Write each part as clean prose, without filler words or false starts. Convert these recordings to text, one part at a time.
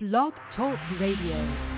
Blog Talk Radio.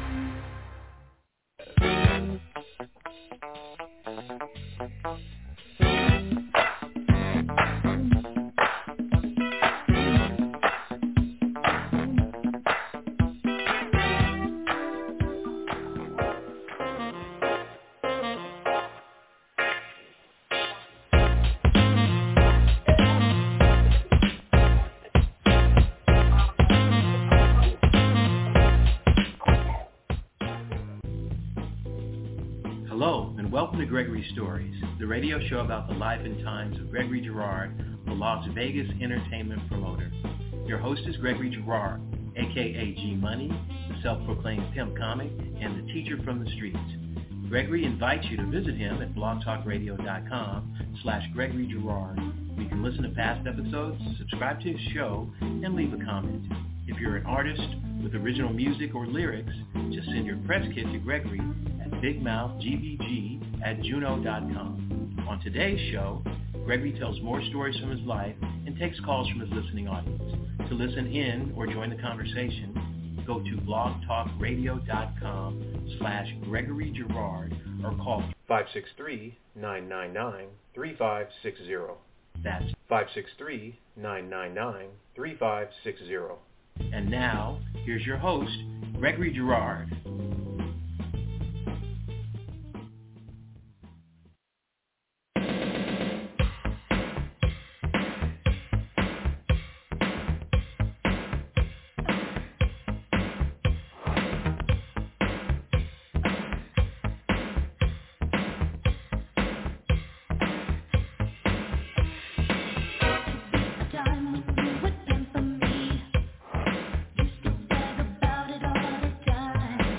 Welcome to Gregory Stories, the radio show about the life and times of Gregory Girard, the Las Vegas entertainment promoter. Your host is Gregory Girard, a.k.a. G-Money, the self-proclaimed pimp comic, and the teacher from the streets. Gregory invites you to visit him at blogtalkradio.com/Gregory Girard. You can listen to past episodes, subscribe to his show, and leave a comment. If you're an artist with original music or lyrics, just send your press kit to Gregory at bigmouthgbg@juno.com. On today's show, Gregory tells more stories from his life and takes calls from his listening audience. To listen in or join the conversation, go to blogtalkradio.com/Gregory Girard or call 563-999-3560. That's 563-999-3560. And now, here's your host, Gregory Girard. About it all the time.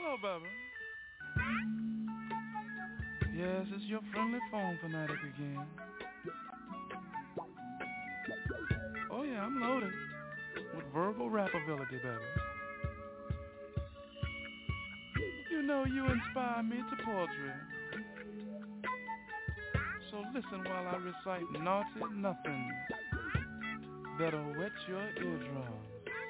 Hello, baby. Yes, it's your friendly phone fanatic again. Oh yeah, I'm loaded with verbal rap ability, baby. You know you inspire me to poetry. So listen while I recite naughty nothings that'll wet your eardrums.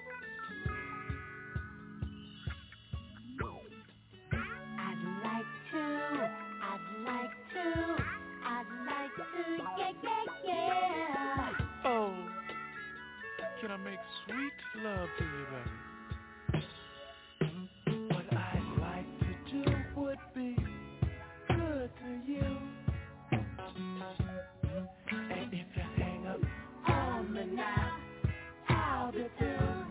I'd like to, yeah. Oh, can I make sweet love to you, baby? What I'd like to do would be good to you. And if you hang up on me now, I'll be through.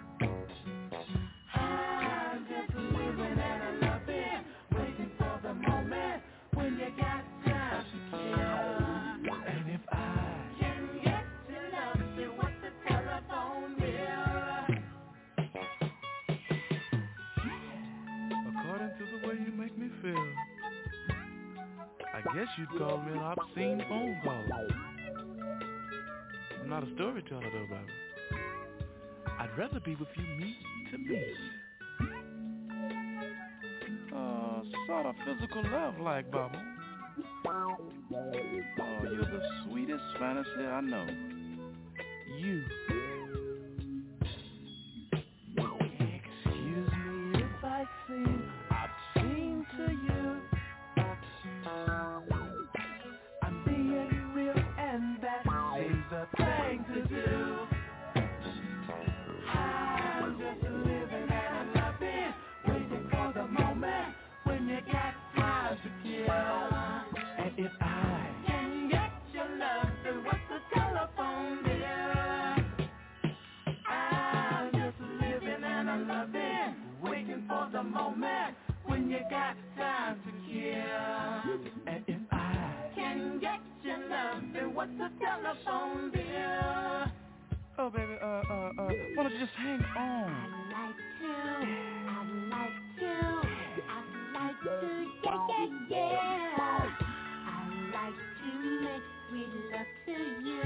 I'm just living and I'm loving, waiting for the moment when you got time to kill. And if I Can get to love you with the telephone bill. according to the way you make me feel, I guess you'd call me an obscene phone call. I'm not a storyteller though, baby. I'd rather be with you meet to meet. Sort of physical love like, Bubba. Oh, you're the sweetest fantasy I know. You. Excuse me if I seem obscene to you. I'm being real and that seems the thing to do. I'm just living and I'm loving, waiting for the moment when you got time to kill. And if I Can get your love through what's the telephone bill. I'm just living and I'm loving, waiting for the moment when you got time to kill. And if I Can get your love through what's the telephone bill. oh baby, why don't you just hang on? I'd like to, yeah. I'd like to make sweet love to you.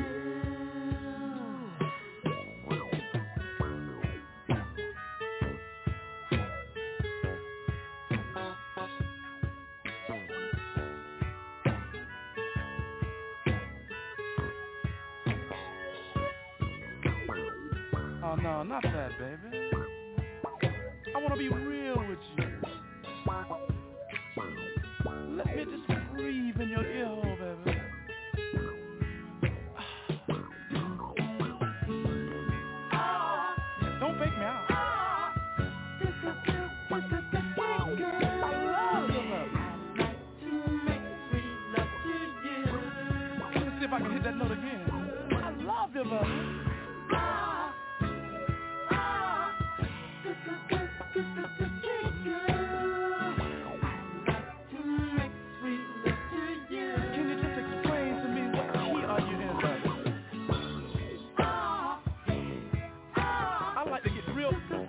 Oh no, not that, baby. I wanna be real with you. Let me just breathe in your ear hole, baby. Don't fake me out. Let's see if I can hit that note again. I love you, love. Can you just explain to me what key are you in, baby? I like to get real funky.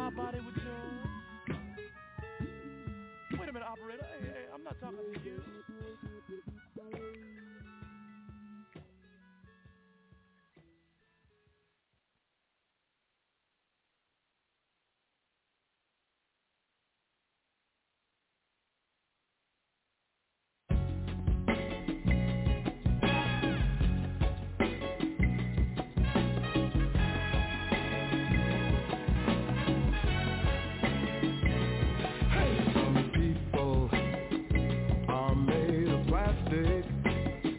my body with yours. Wait a minute, operator. Hey, I'm not talking to you. Some people are made of plastic.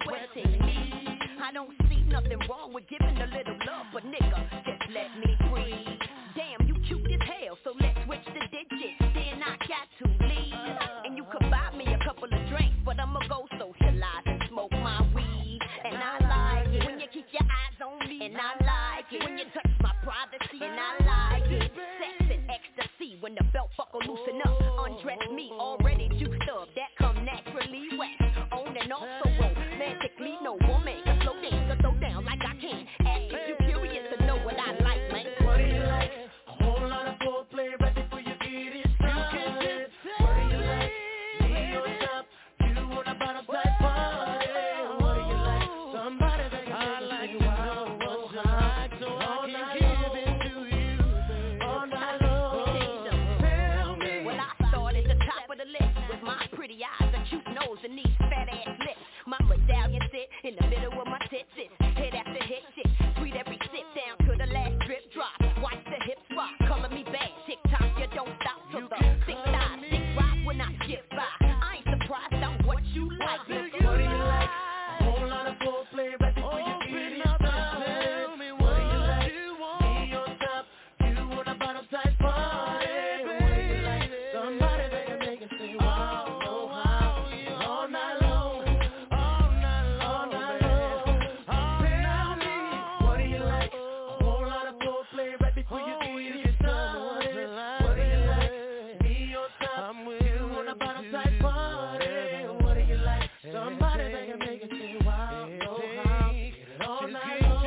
sweating me. I don't see nothing wrong with giving a little love, but nigga, just let me breathe. Damn, you cute as hell, so let's switch the digits. Then I got to leave, and you could buy me a couple of drinks, but I'ma go socialize and smoke my weed. And I like it when you keep your eyes on me, and I like it when you touch my privacy, and I like it. Sex and ecstasy when the belt buckle loosen up, undress me already juiced up. That come naturally wet, on and off so romantically. No woman can slow down, can throw down like I can. Ask if you curious to know what I like, man. What do you like? A whole lot of foreplay right before you get it started. What do you like? Me on top, you on the bottom side party. What do you like? Somebody that can make you say wow, what's like, so I can give it to you, all night long. Tell me. Well, I start at the top of the list with my pretty eyes, a cute nose, and these fat ass lips. My medallion sit in the middle of my tits, hit after hit shit, sweet every sip down to the last drip drop. Watch the hips rock, color me bad, TikTok, you don't stop till the 6 thighs, 6 rock when I skip by. I ain't surprised, I'm what you like. What do you like? A whole lot of foreplay right before you get it started. What do you like? Me on top, you on the bottom side party. What do you like? Somebody that can make it say wow, no how, all night long, all night long, Tell me, what do you like? A whole lot of foreplay right before you get it started. What do you like? Me on top, you on the bottom side party. What do you like? Somebody that can make it say wow, no how, all night long,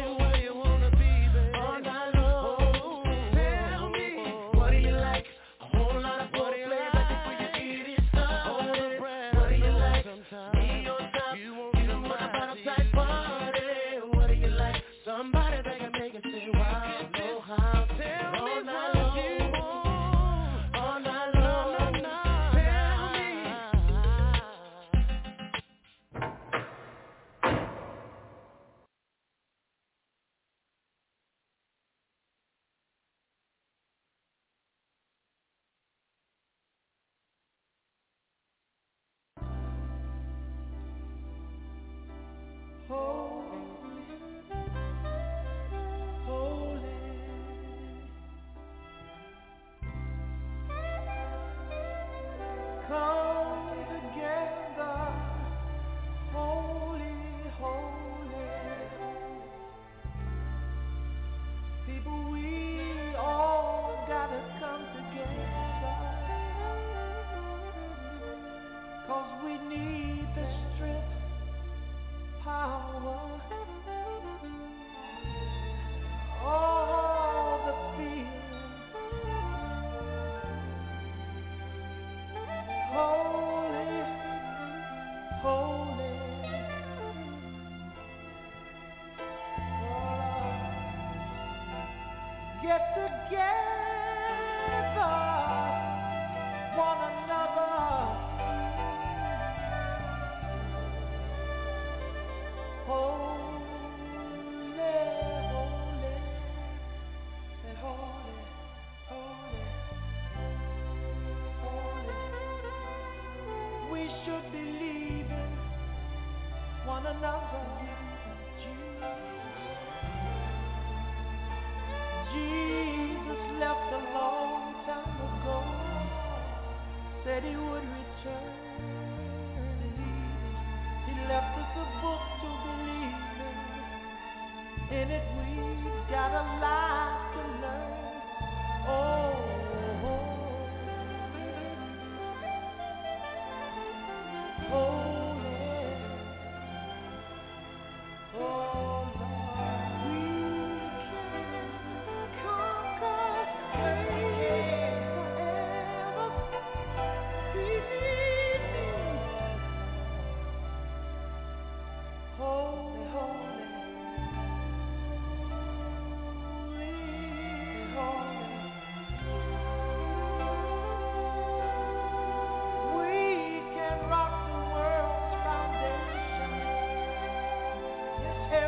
all night long. Tell me, what do you like? A whole lot of foreplay right before you get it started. What do you like? Me on top, you on the bottom side party. What do you like? Somebody that can make it say wow, no how, all night long, all night long. Tell me. Come together, holy, holy. People, we all gotta come together, 'cause we need the strength, power, all the feeling. Holy, holy. Get together, one another. Holy, holy, and holy, holy, holy. We should believe in one another. Jesus left a long time ago, said he would return. He left us a book to believe in it we've got a lot to learn. Oh, holy, oh Lord, we can conquer forever. Holy, holy, holy. We can rock the world's foundation. Yes,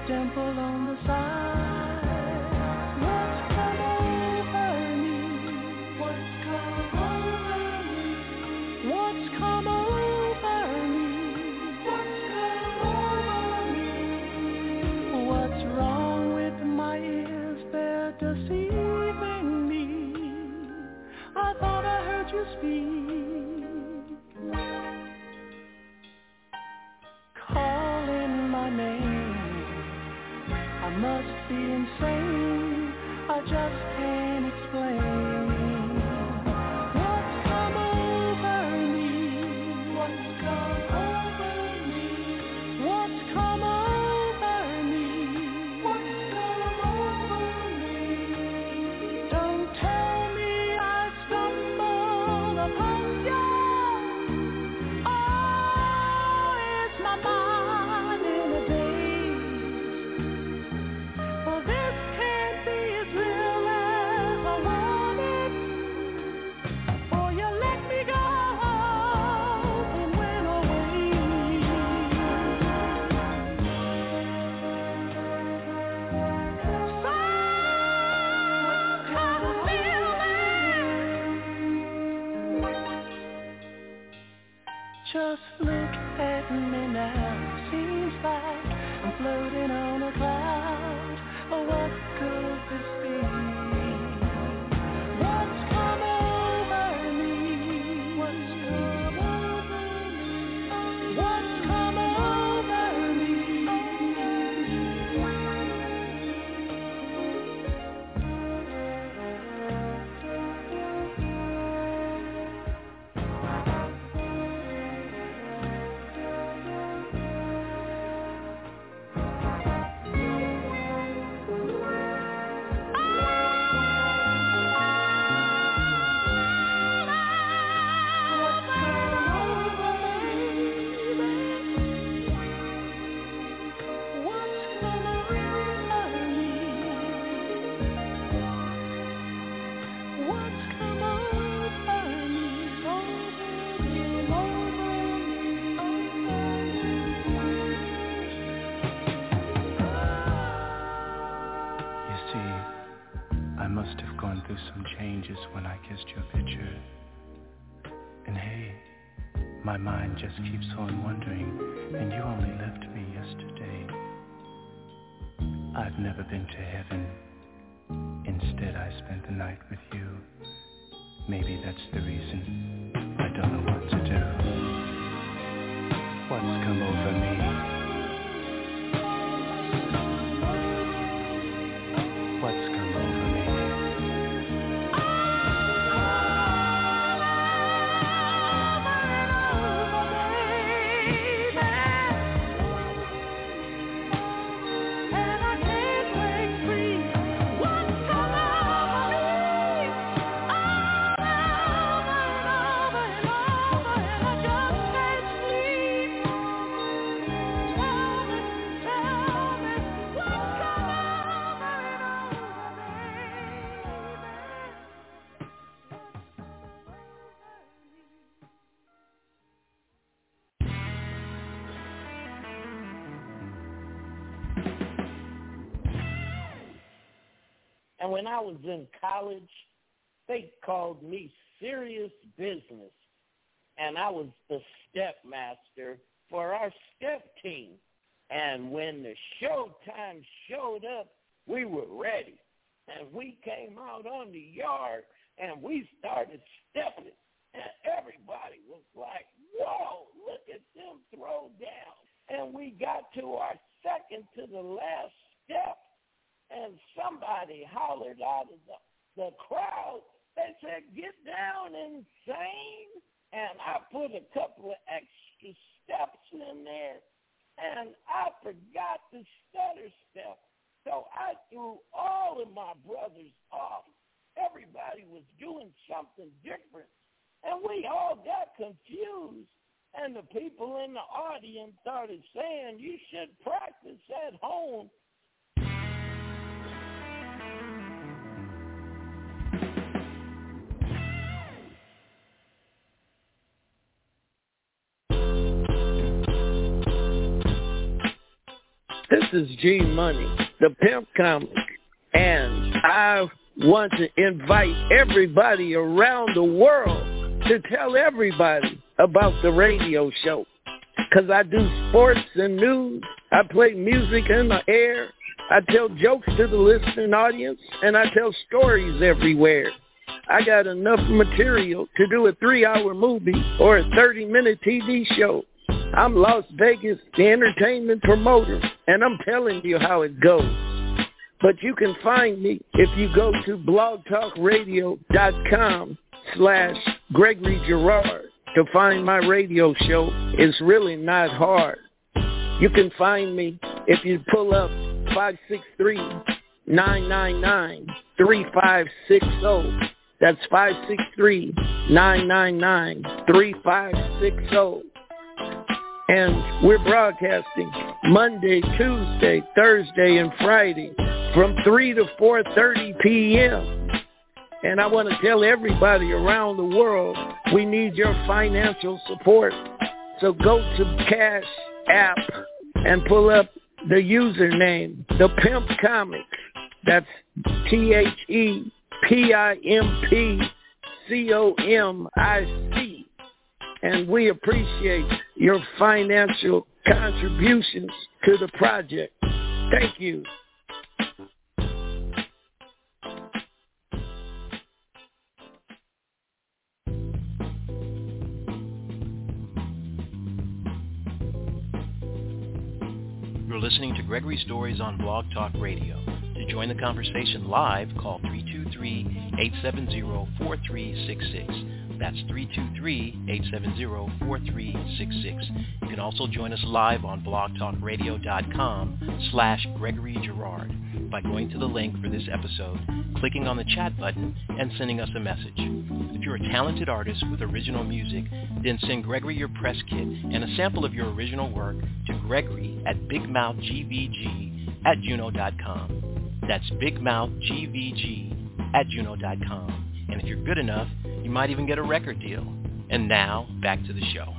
dimple on the side. What's come over me? What's come over me? What's come over me? What's come over me? What's wrong with my ears? They're deceiving me. I thought I heard you speak. Calling my name. I must be insane. I just can't explain. What's come over me? What's come over me? What's come over me? What's come over me? Don't tell me I stumbled upon you. Oh, it's my mind in a daze. For this can't be as real as I wanted. For you let me go and went away. Some kind of feeling. Just look at me now. Seems like I'm floating on a cloud. Oh, what could this be? What's come over me? What's come over me? What's come over me? You see, I must have gone through some changes when I kissed your picture. And hey, my mind just keeps on wondering, and you only left me yesterday. I've never been to heaven. Instead, I spent the night with you. Maybe that's the reason I don't know what to do. What's come over me? What's come over me? And I can't break free. What's come over me? Over and over and over, and I just can't sleep. Tell me, what's come over and And when I was in college, they called me Serious Business, and I was the step master for our step team. And when the showtime showed up, we were ready. And we came out on the yard, and we started stepping. And everybody was like, whoa, look at them throw down. And we got to our second to the last step, and somebody hollered out of the crowd. They said, get down, insane. And I put a couple of extra steps in there, and I forgot the stutter step. So I threw all of my brothers off. Everybody was doing something different, and we all got confused. And the people in the audience started saying, you should practice at home. This is G Money, the Pimp Comic, and I want to invite everybody around the world to tell everybody about the radio show. Because I do sports and news, I play music in the air, I tell jokes to the listening audience, and I tell stories everywhere. I got enough material to do a 3-hour movie or a 30-minute TV show. I'm Las Vegas, the entertainment promoter, and I'm telling you how it goes. But you can find me if you go to blogtalkradio.com/Gregory Girard to find my radio show. It's really not hard. You can find me if you pull up 563-999-3560. That's 563-999-3560. And we're broadcasting Monday, Tuesday, Thursday, and Friday from 3 to 4:30 p.m. And I want to tell everybody around the world, we need your financial support. So go to Cash App and pull up the username, The Pimp Comics. That's ThePimpComic. And we appreciate your financial contributions to the project. Thank you. You're listening to Gregory Stories on Blog Talk Radio. To join the conversation live, call 323-870-4366. That's 323-870-4366. You can also join us live on blogtalkradio.com/Gregory Girard by going to the link for this episode, clicking on the chat button, and sending us a message. If you're a talented artist with original music, then send Gregory your press kit and a sample of your original work to Gregory at bigmouthgvg@juno.com. That's bigmouthgvg@juno.com. And if you're good enough, you might even get a record deal. And now, back to the show.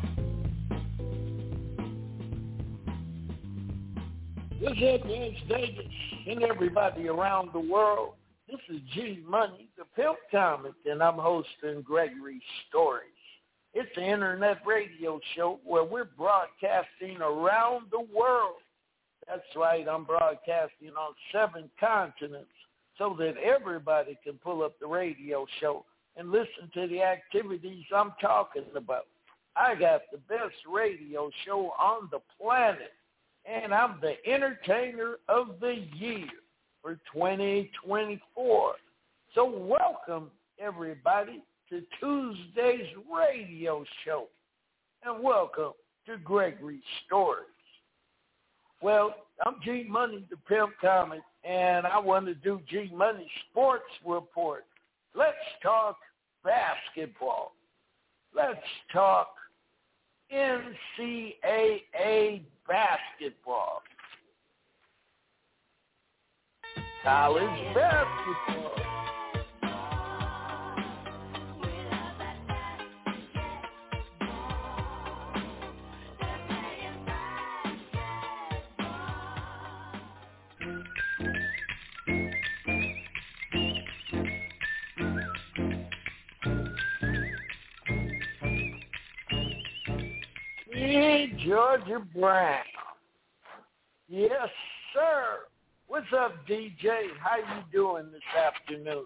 What's up, Las Vegas, and everybody around the world? This is G Money, the Pimp Comic, and I'm hosting Gregory Stories. It's an internet radio show where we're broadcasting around the world. That's right, I'm broadcasting on 7 continents so that everybody can pull up the radio show and listen to the activities I'm talking about. I got the best radio show on the planet, and I'm the Entertainer of the Year for 2024. So welcome, everybody, to Tuesday's radio show, and welcome to Gregory Stories. Well, I'm G Money, the Pimp Comic, and I want to do G Money Sports Report. Let's talk basketball. Let's talk NCAA basketball. College basketball. Georgia Brown. Yes, sir. What's up, DJ? How you doing this afternoon?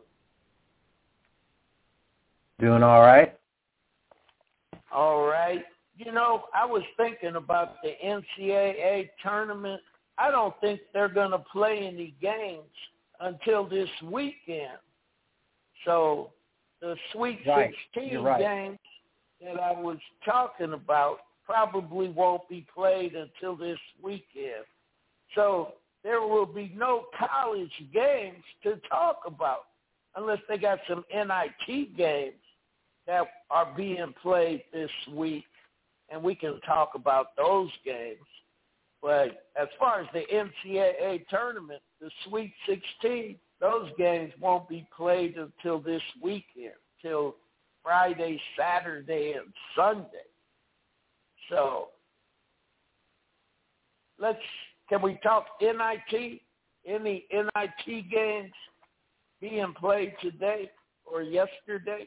Doing all right. All right. You know, I was thinking about the NCAA tournament. I don't think they're going to play any games until this weekend. So the Sweet 16 games that I was talking about probably won't be played until this weekend. So there will be no college games to talk about unless they got some NIT games that are being played this week, and we can talk about those games. But as far as the NCAA tournament, the Sweet 16, those games won't be played until this weekend, till Friday, Saturday, and Sunday. So let's Can we talk NIT? Any NIT games being played today or yesterday?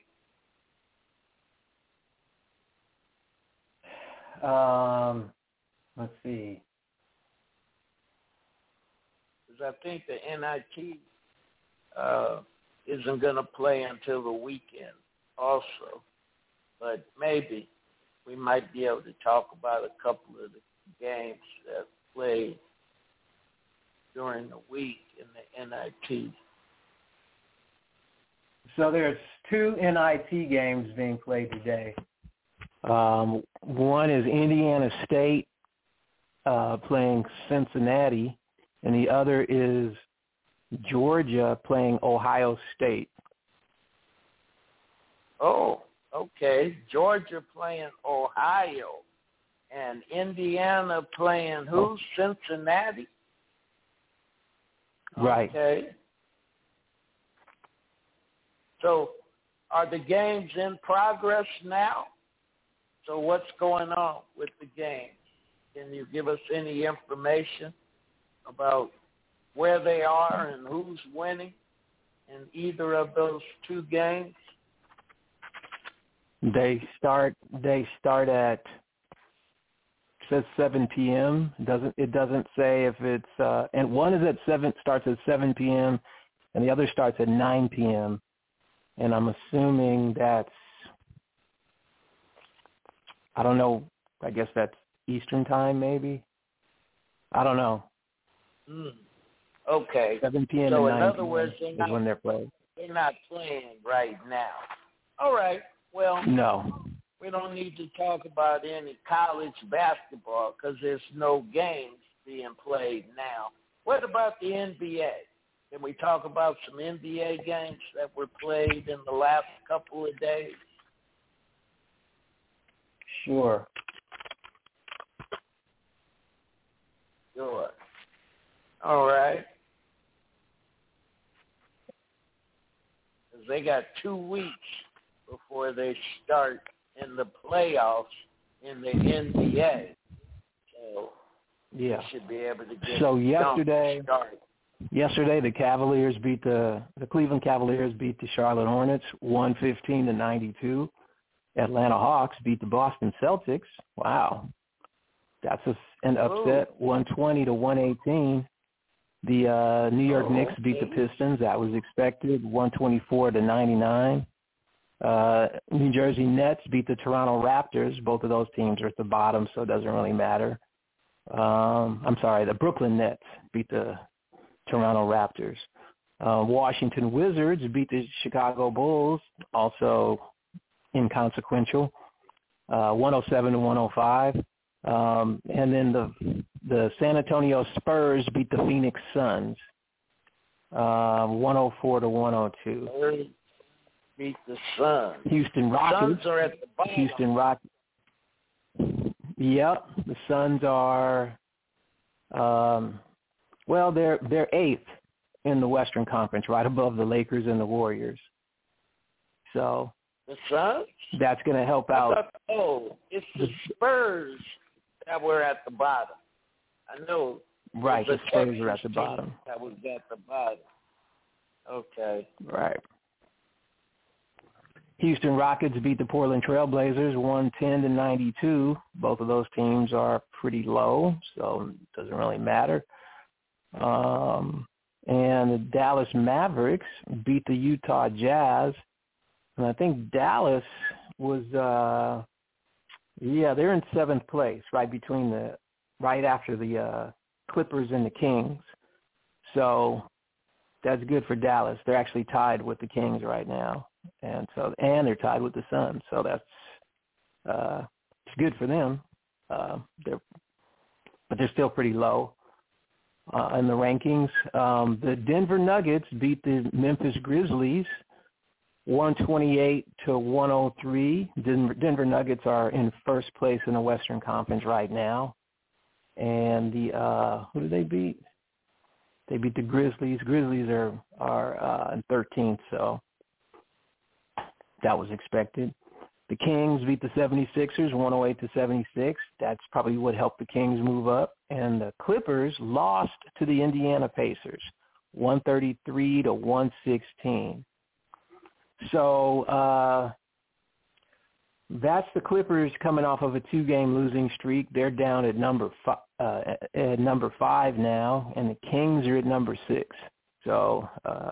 Let's see. Because I think the NIT isn't going to play until the weekend also. But maybe we might be able to talk about a couple of the games that played during the week in the NIT. So there's 2 NIT games being played today. One is Indiana State playing Cincinnati, and the other is Georgia playing Ohio State. Oh, okay. Georgia playing Ohio, and Indiana playing who? Cincinnati? Right. Okay. So are the games in progress now? So what's going on with the games? Can you give us any information about where they are and who's winning in either of those 2 games? They start at, it says 7 p.m. It doesn't say if it's and one is at 7, starts at 7 p.m. and the other starts at 9 p.m. And I'm assuming that's, I don't know, I guess that's Eastern time maybe. I don't know. Okay. 7 p.m. So and 9 in other p.m. words, is when they're playing. They're not playing right now. All right. Well, No. we don't need to talk about any college basketball because there's no games being played now. What about the NBA? Can we talk about some NBA games that were played in the last couple of days? Sure. Sure. All right. Because they got 2 weeks before they start in the playoffs in the NBA. So yeah, they should be able to get yesterday, started. Yesterday, the Cavaliers beat the Cleveland Cavaliers beat the Charlotte Hornets 115-92. Atlanta Hawks beat the Boston Celtics. Wow, that's an upset, 120-118. The New York Knicks beat the Pistons. That was expected, 124-99. New Jersey Nets beat the Toronto Raptors. Both of those teams are at the bottom, so it doesn't really matter. I'm sorry, the Brooklyn Nets beat the Toronto Raptors. Washington Wizards beat the Chicago Bulls, also inconsequential, 107-105. And then the San Antonio Spurs beat the Phoenix Suns, 104-102. Beat the Suns. Houston Rockets. Suns are at the bottom. Houston Rockets. Yep, the Suns are. Well, they're 8th in the Western Conference, right above the Lakers and the Warriors. So the Suns? That's going to help out. It's the Spurs that were at the bottom. I know. Right, the Spurs are at the bottom. That was at the bottom. Okay. Right. Houston Rockets beat the Portland Trailblazers 110-92. Both of those teams are pretty low, so it doesn't really matter. And the Dallas Mavericks beat the Utah Jazz. And I think Dallas was, they're in 7th place, right after the Clippers and the Kings. So that's good for Dallas. They're actually tied with the Kings right now. And they're tied with the Suns. So that's, it's good for them. But they're still pretty low in the rankings. The Denver Nuggets beat the Memphis Grizzlies 128-103. Denver Nuggets are in 1st place in the Western Conference right now. And who did they beat? They beat the Grizzlies. Grizzlies are in 13th, so that was expected. The Kings beat the 76ers 108-76. That's probably what helped the Kings move up. And the Clippers lost to the Indiana Pacers 133-116. So that's the Clippers coming off of a 2-game losing streak. They're down at number 5 now, and the Kings are at number 6. So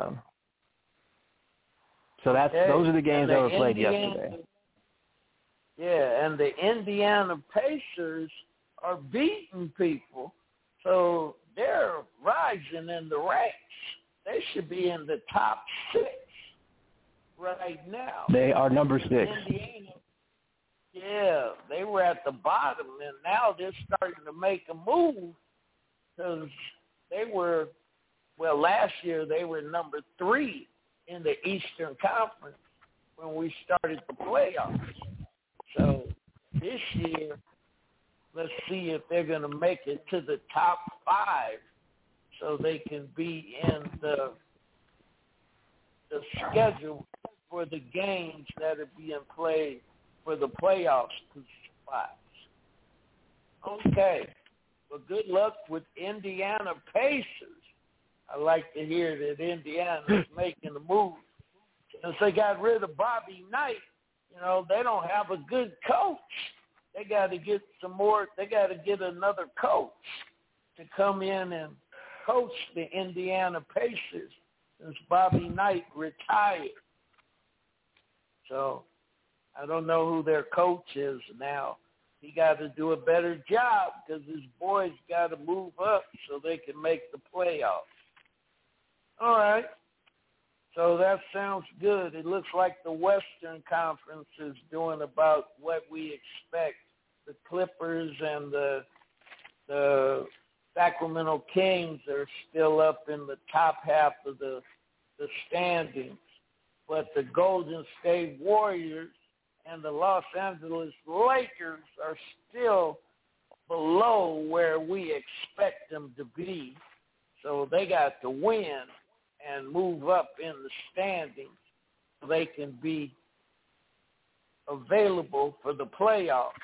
that's those are the games that were played yesterday. Yeah, and the Indiana Pacers are beating people, so they're rising in the ranks. They should be in the top 6 right now. They are number 6. Indiana, yeah, they were at the bottom, and now they're starting to make a move because they were, well, last year they were number 3 in the Eastern Conference when we started the playoffs. So this year, let's see if they're going to make it to the top 5 so they can be in the schedule for the games that are being played for the playoffs spots. Okay. Well, good luck with Indiana Pacers. I like to hear that Indiana is making a move. Since they got rid of Bobby Knight, you know, they don't have a good coach. They got to get some more. They got to get another coach to come in and coach the Indiana Pacers since Bobby Knight retired. So I don't know who their coach is now. He got to do a better job because his boys got to move up so they can make the playoffs. All right. So that sounds good. It looks like the Western Conference is doing about what we expect. The Clippers and the Sacramento Kings are still up in the top half of the standings. But the Golden State Warriors and the Los Angeles Lakers are still below where we expect them to be. So they got to win and move up in the standings so they can be available for the playoffs.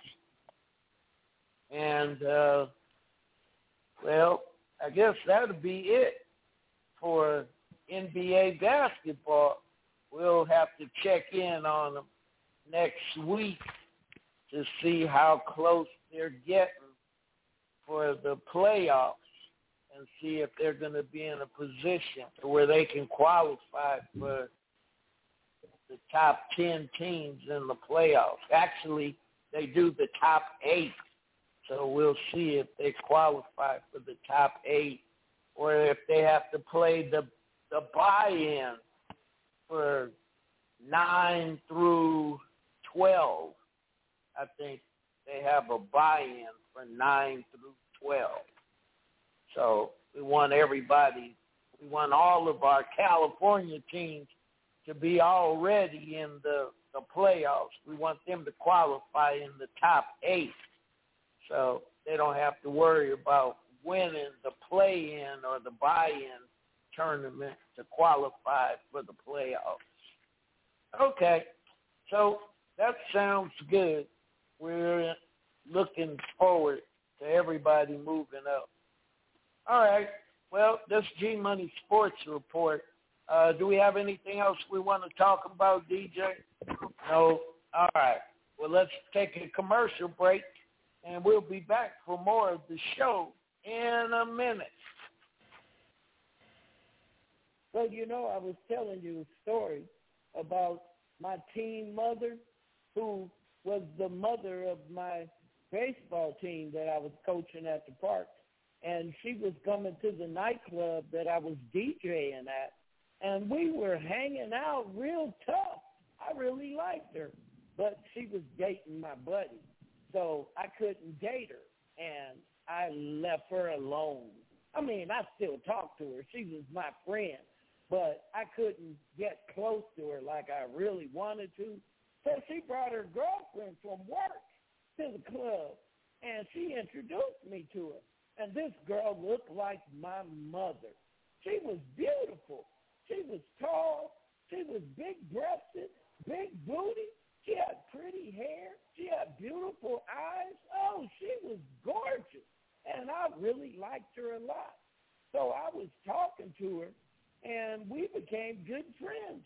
And, well, I guess that'll be it for NBA basketball. We'll have to check in on them next week to see how close they're getting for the playoffs and see if they're going to be in a position where they can qualify for the top 10 teams in the playoffs. Actually, they do the top 8, so we'll see if they qualify for the top 8 or if they have to play the buy-in for 9 through 12. I think they have a buy-in for 9 through 12. So we want all of our California teams to be already in the playoffs. We want them to qualify in the top 8 so they don't have to worry about winning the play-in or the buy-in tournament to qualify for the playoffs. Okay, so that sounds good. We're looking forward to everybody moving up. All right. Well, this G-Money Sports Report. Do we have anything else we want to talk about, DJ? No? All right. Well, let's take a commercial break, and we'll be back for more of the show in a minute. Well, you know, I was telling you a story about my teen mother who was the mother of my baseball team that I was coaching at the park. And she was coming to the nightclub that I was DJing at, and we were hanging out real tough. I really liked her, but she was dating my buddy, so I couldn't date her, and I left her alone. I mean, I still talk to her. She was my friend, but I couldn't get close to her like I really wanted to. So she brought her girlfriend from work to the club, and she introduced me to her. And this girl looked like my mother. She was beautiful. She was tall. She was big-breasted, big booty. She had pretty hair. She had beautiful eyes. Oh, she was gorgeous. And I really liked her a lot. So I was talking to her, and we became good friends.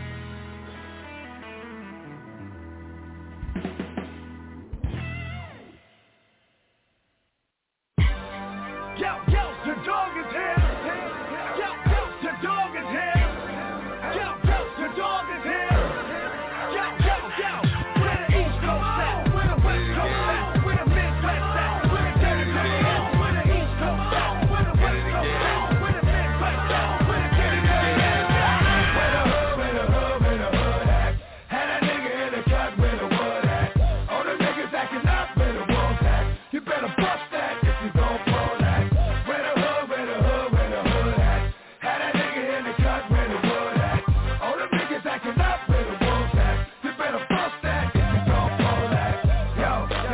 Yo, the dog is here. Yo, the dog is here. Yo, the dog is here. Yo, where the East Coast at? Where the West Coast at? Where the Midwest at? Where the Dirty Dirty at? Where the East Coast at? Where the West Coast at? Where the Midwest at? Where the Dirty Dirty at? Where the hood at? Had a nigga in the cut where the wood at. All the niggas acting up where the wolves at. You better bust that if you gon' pull that. Where the hood at? Had a nigga in the cut where the wood at. All the niggas acting up where the wolves at. You better bust that if you gon' pull that. Yo.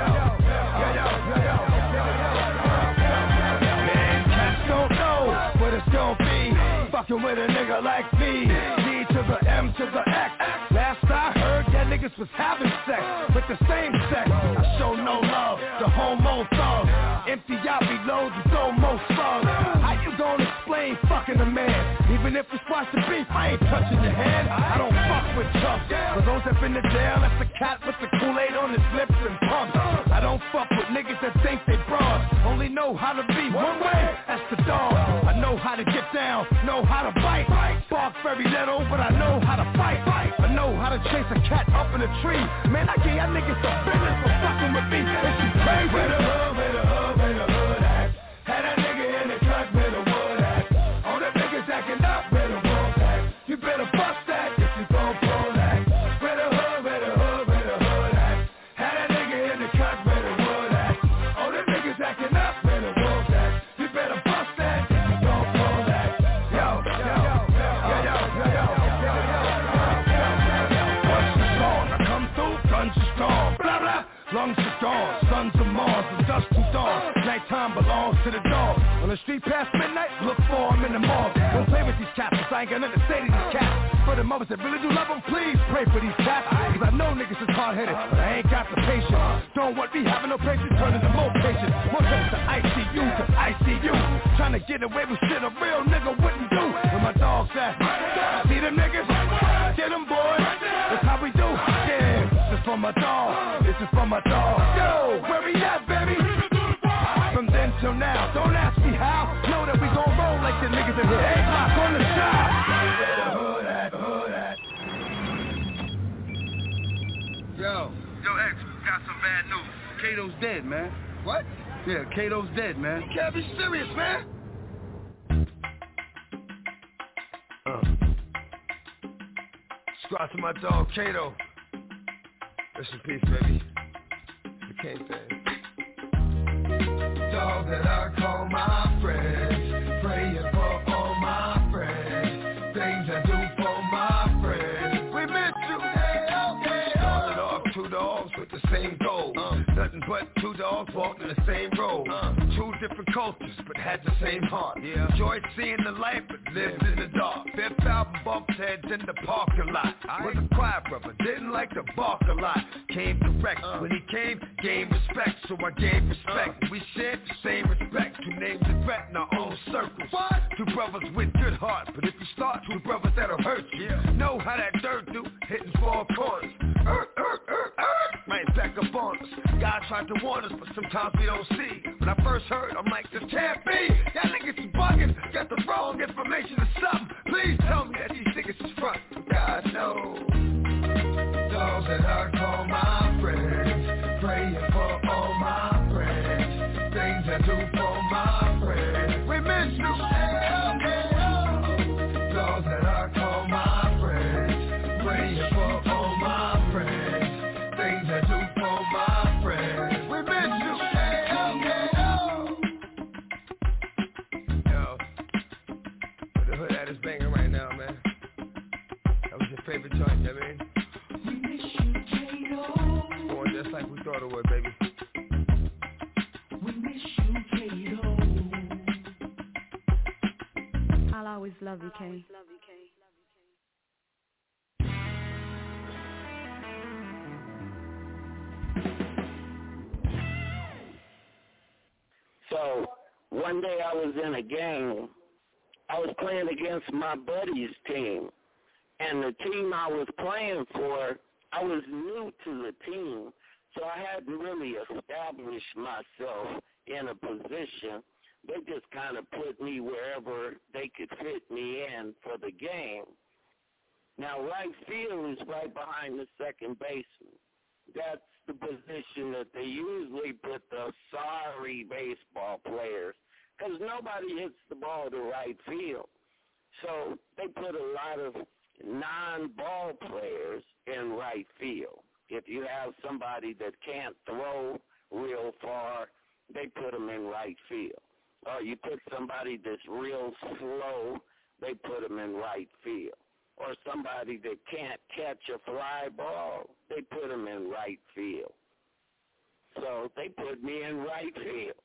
Man, cats don't know what it's gon' be. Fucking with a nigga like me. D to the M to the X. Last I heard, that niggas was having sex with the same sex. I show no love, the homo thug. Empty out, reload, the domo slug. How you gonna explain fucking a man? Even if we squash the beef, I ain't touching your hand. I don't fuck with tough. For those that been to jail, that's the cat with the Kool-Aid on his lips and pumps. I don't fuck with niggas that think they broad. Only know how to be one way, that's the dog. I know how to get down, know how to bite. Bark very little, but I know how to fight. I know how to chase a cat up in a tree. Man, I gave y'all niggas some business for fucking with me. Is you crazy? Where the hood at? Had a nigga in the cut where the wood at. All the niggas acting up where the wolves at. You better bust that if you gon' pull that. Where the hood at? Had a nigga in the cut where the wood at. All the niggas acting up where the wolves at. You better bust that if you gon' pull that. Yo. What's the song? I come through, guns are strong. Blah blah. Lungs are gone, sons of Mars, and dust to dawn. Nighttime belongs to the dog. On the street past midnight, look for him in the mall. Don't play with these cats, I ain't got nothing to say to these cats. For the mothers that really do love them, please pray for these cats. Cause I know niggas is hard-headed, but I ain't got the patience. Don't want me having no patience, turning to more patience. More trips to ICU. Trying to get away with shit a real nigga wouldn't do. Where my dogs at? See them niggas? Get them boys. That's how we do. Yeah, this is for my dog. This is for my dog. Yo, where we at, baby? From then till now, don't ask me how. Know that we gon' roll like the niggas in here. 8 o'clock on the shot. Where the hood at? Yo, X, got some bad news. Kato's dead, man. What? Yeah, Kato's dead, man. You can't be serious, man. Shout to my dog, Kato. Rest in peace, baby. The Kingpin. Dog that I call my friends, praying for all my friends, things I do for my friends. We miss you. Started off 2 dogs with the same goal. Nothing but 2 dogs walking the same road. 2 different cultures, but had the same heart. Enjoyed seeing the light, but lived in the dark. 5th album bumped heads in the parking lot. Was a quiet brother, didn't like to bark a lot. Came direct, when he came, gave respect, so I gave respect. We shared the same respect, 2 names of threat in our own circles. 2 brothers with good heart, but if you start 2 brothers that'll hurt you. Know how that dirt do, hitting 4 corners. Right back up on us. God tried to warn us, but sometimes we don't see. When I first heard, I'm like, this can't be. Y'all niggas is bugging, got the wrong information or something. Please tell me that these niggas is front. God knows. Dogs that I call my friends, praying for all my friends, things I do for my friends. We miss you. Dogs that I call my friends, praying for all my friends, things I do for my friends. We miss you. Yo, the hood at is banging right now, man. That was your favorite joint, you know what I mean? We miss you, Kato. Going just like we thought it would, baby. We miss you, Kato. I'll always love you, Kay. So one day I was in a game. I was playing against my buddy's team. And the team I was playing for, I was new to the team. So I hadn't really established myself in a position. They just kind of put me wherever they could fit me in for the game. Now, right field is right behind the second baseman. That's the position that they usually put the sorry baseball players, because nobody hits the ball to right field. So they put a lot of non-ball players in right field. If you have somebody that can't throw real far, they put them in right field. Or you put somebody that's real slow, they put them in right field. Or somebody that can't catch a fly ball, they put them in right field. So they put me in right field.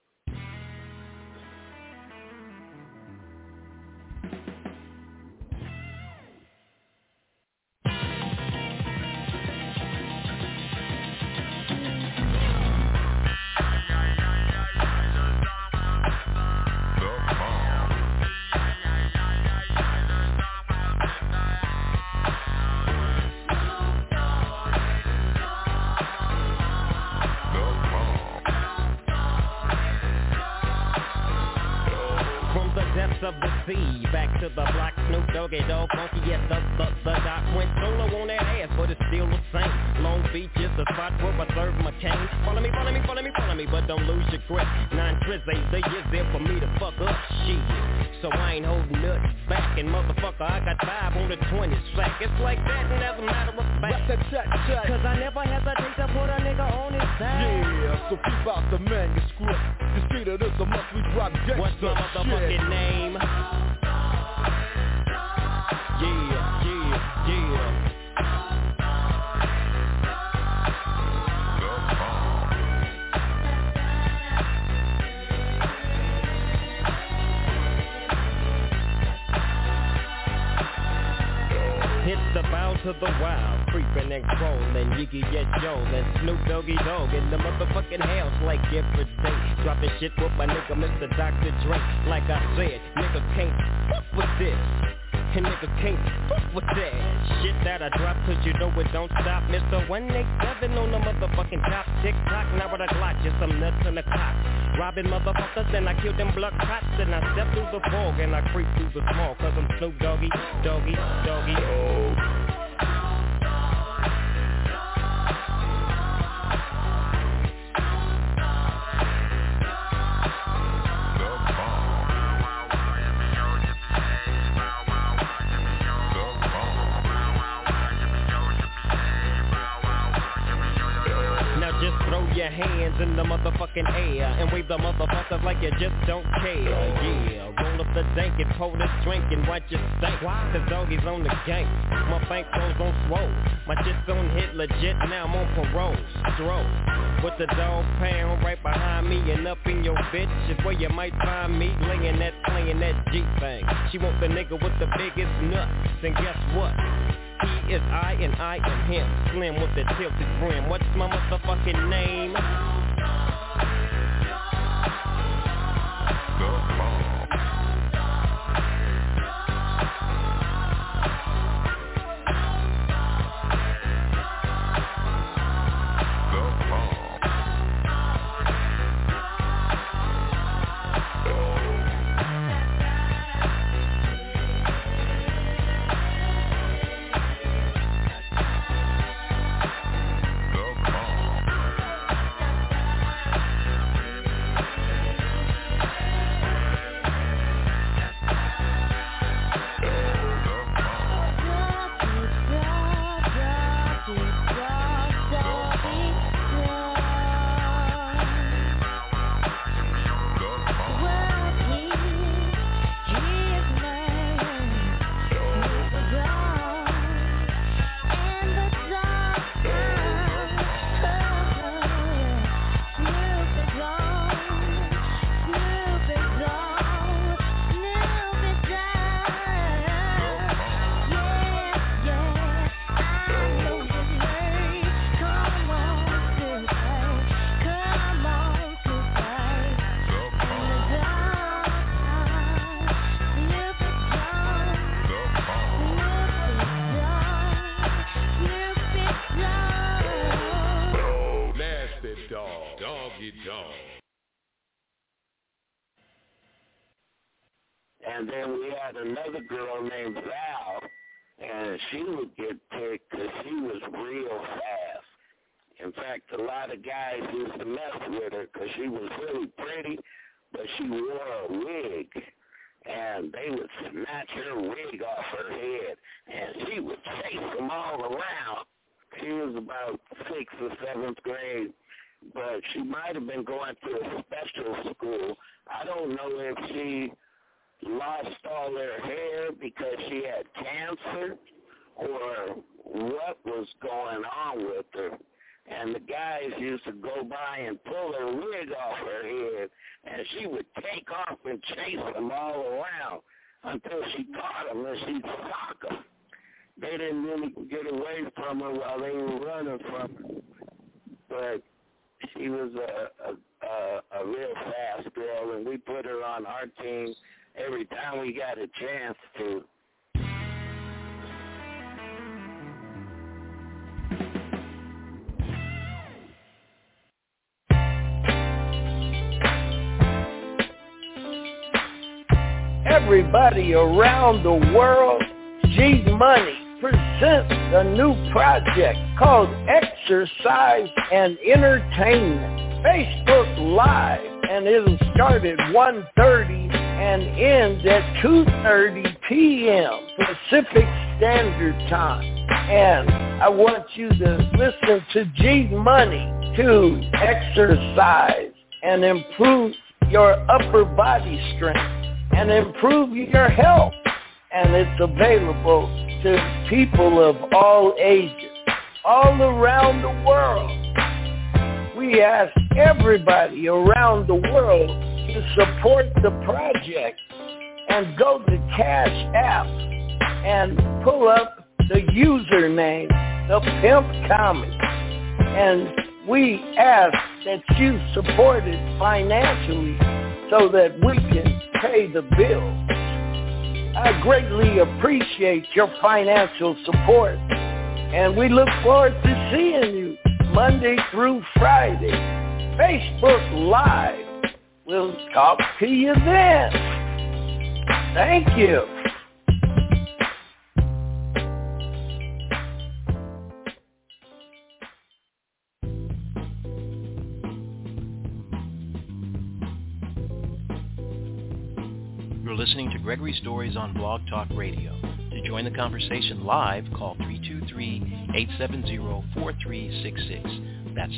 Of the sea, back to the block, Snoop Doggy Dogg, funky, yes, the doc went solo on that ass, but it's still the same. Long Beach is the spot where I serve my cane. Follow me, but don't lose your grip. 9 trips, 8 days there for me to fuck up shit. So I ain't holding nothing back, and motherfucker, I got 5 on the 20 sack. It's like that, and as a matter of fact, cause I never hesitate to put a nigga on his side. Yeah, so keep out the manuscript. The street of this a must we drop gangsta. What's my motherfucking name? Yeah. Hit the bow to the wild, creeping and crawling, Yiggy Yet Yo, and Snoop Doggy Dogg in the motherfucking house like every day. Dropping shit with my nigga Mr. Dr. Dre. Like I said, nigga can't fuck with this. And nigga can't fuck with that shit that I drop, cause you know it don't stop. Mr. 187 on the motherfucking top. Tick-tock, now with a Glock, just some nuts in the cock. Robbing motherfuckers, and I kill them blood cops. And I step through the fog, and I creep through the small, cause I'm Snoop Doggy, Doggy, oh. Your hands in the motherfucking air and wave the motherfuckers like you just don't care. Yeah, roll up the dank and pour this drink and watch it stink. Cause doggies on the gang, my bankroll's on swole. My shit's on hit legit, now I'm on parole. Stroll with the dog pound right behind me and up in your bitch is where you might find me playing that G thing. She want the nigga with the biggest nuts, and guess what? He is I and I am him. Slim with the tilted brim. What's my motherfucking name? And then we had another girl named Val, and she would get picked because she was real fast. In fact, a lot of guys used to mess with her because she was really pretty, but she wore a wig. And they would snatch her wig off her head, and she would chase them all around. She was about 6th or 7th grade, but she might have been going to a special school. I don't know if she lost all her hair because she had cancer or what was going on with her. And the guys used to go by and pull her wig off her head, and she would take off and chase them all around until she caught them and she'd sock them. They didn't really get away from her while they were running from her. But she was a real fast girl, and we put her on our team every time we got a chance to. Everybody around the world, G Money presents a new project called Exercise and Entertainment. Facebook Live, and it'll start at 1:30 and end at 2:30 p.m. Pacific Standard Time. And I want you to listen to G Money to exercise and improve your upper body strength and improve your health. And it's available to people of all ages, all around the world. We ask everybody around the world to support the project and go to Cash App and pull up the username, The Pimp Comic. And we ask that you support it financially so that we can pay the bills. I greatly appreciate your financial support, and we look forward to seeing you Monday through Friday. Facebook Live. We'll talk to you then. Thank you. You're listening to Gregory Stories on Blog Talk Radio. To join the conversation live, call 323-870-4366. That's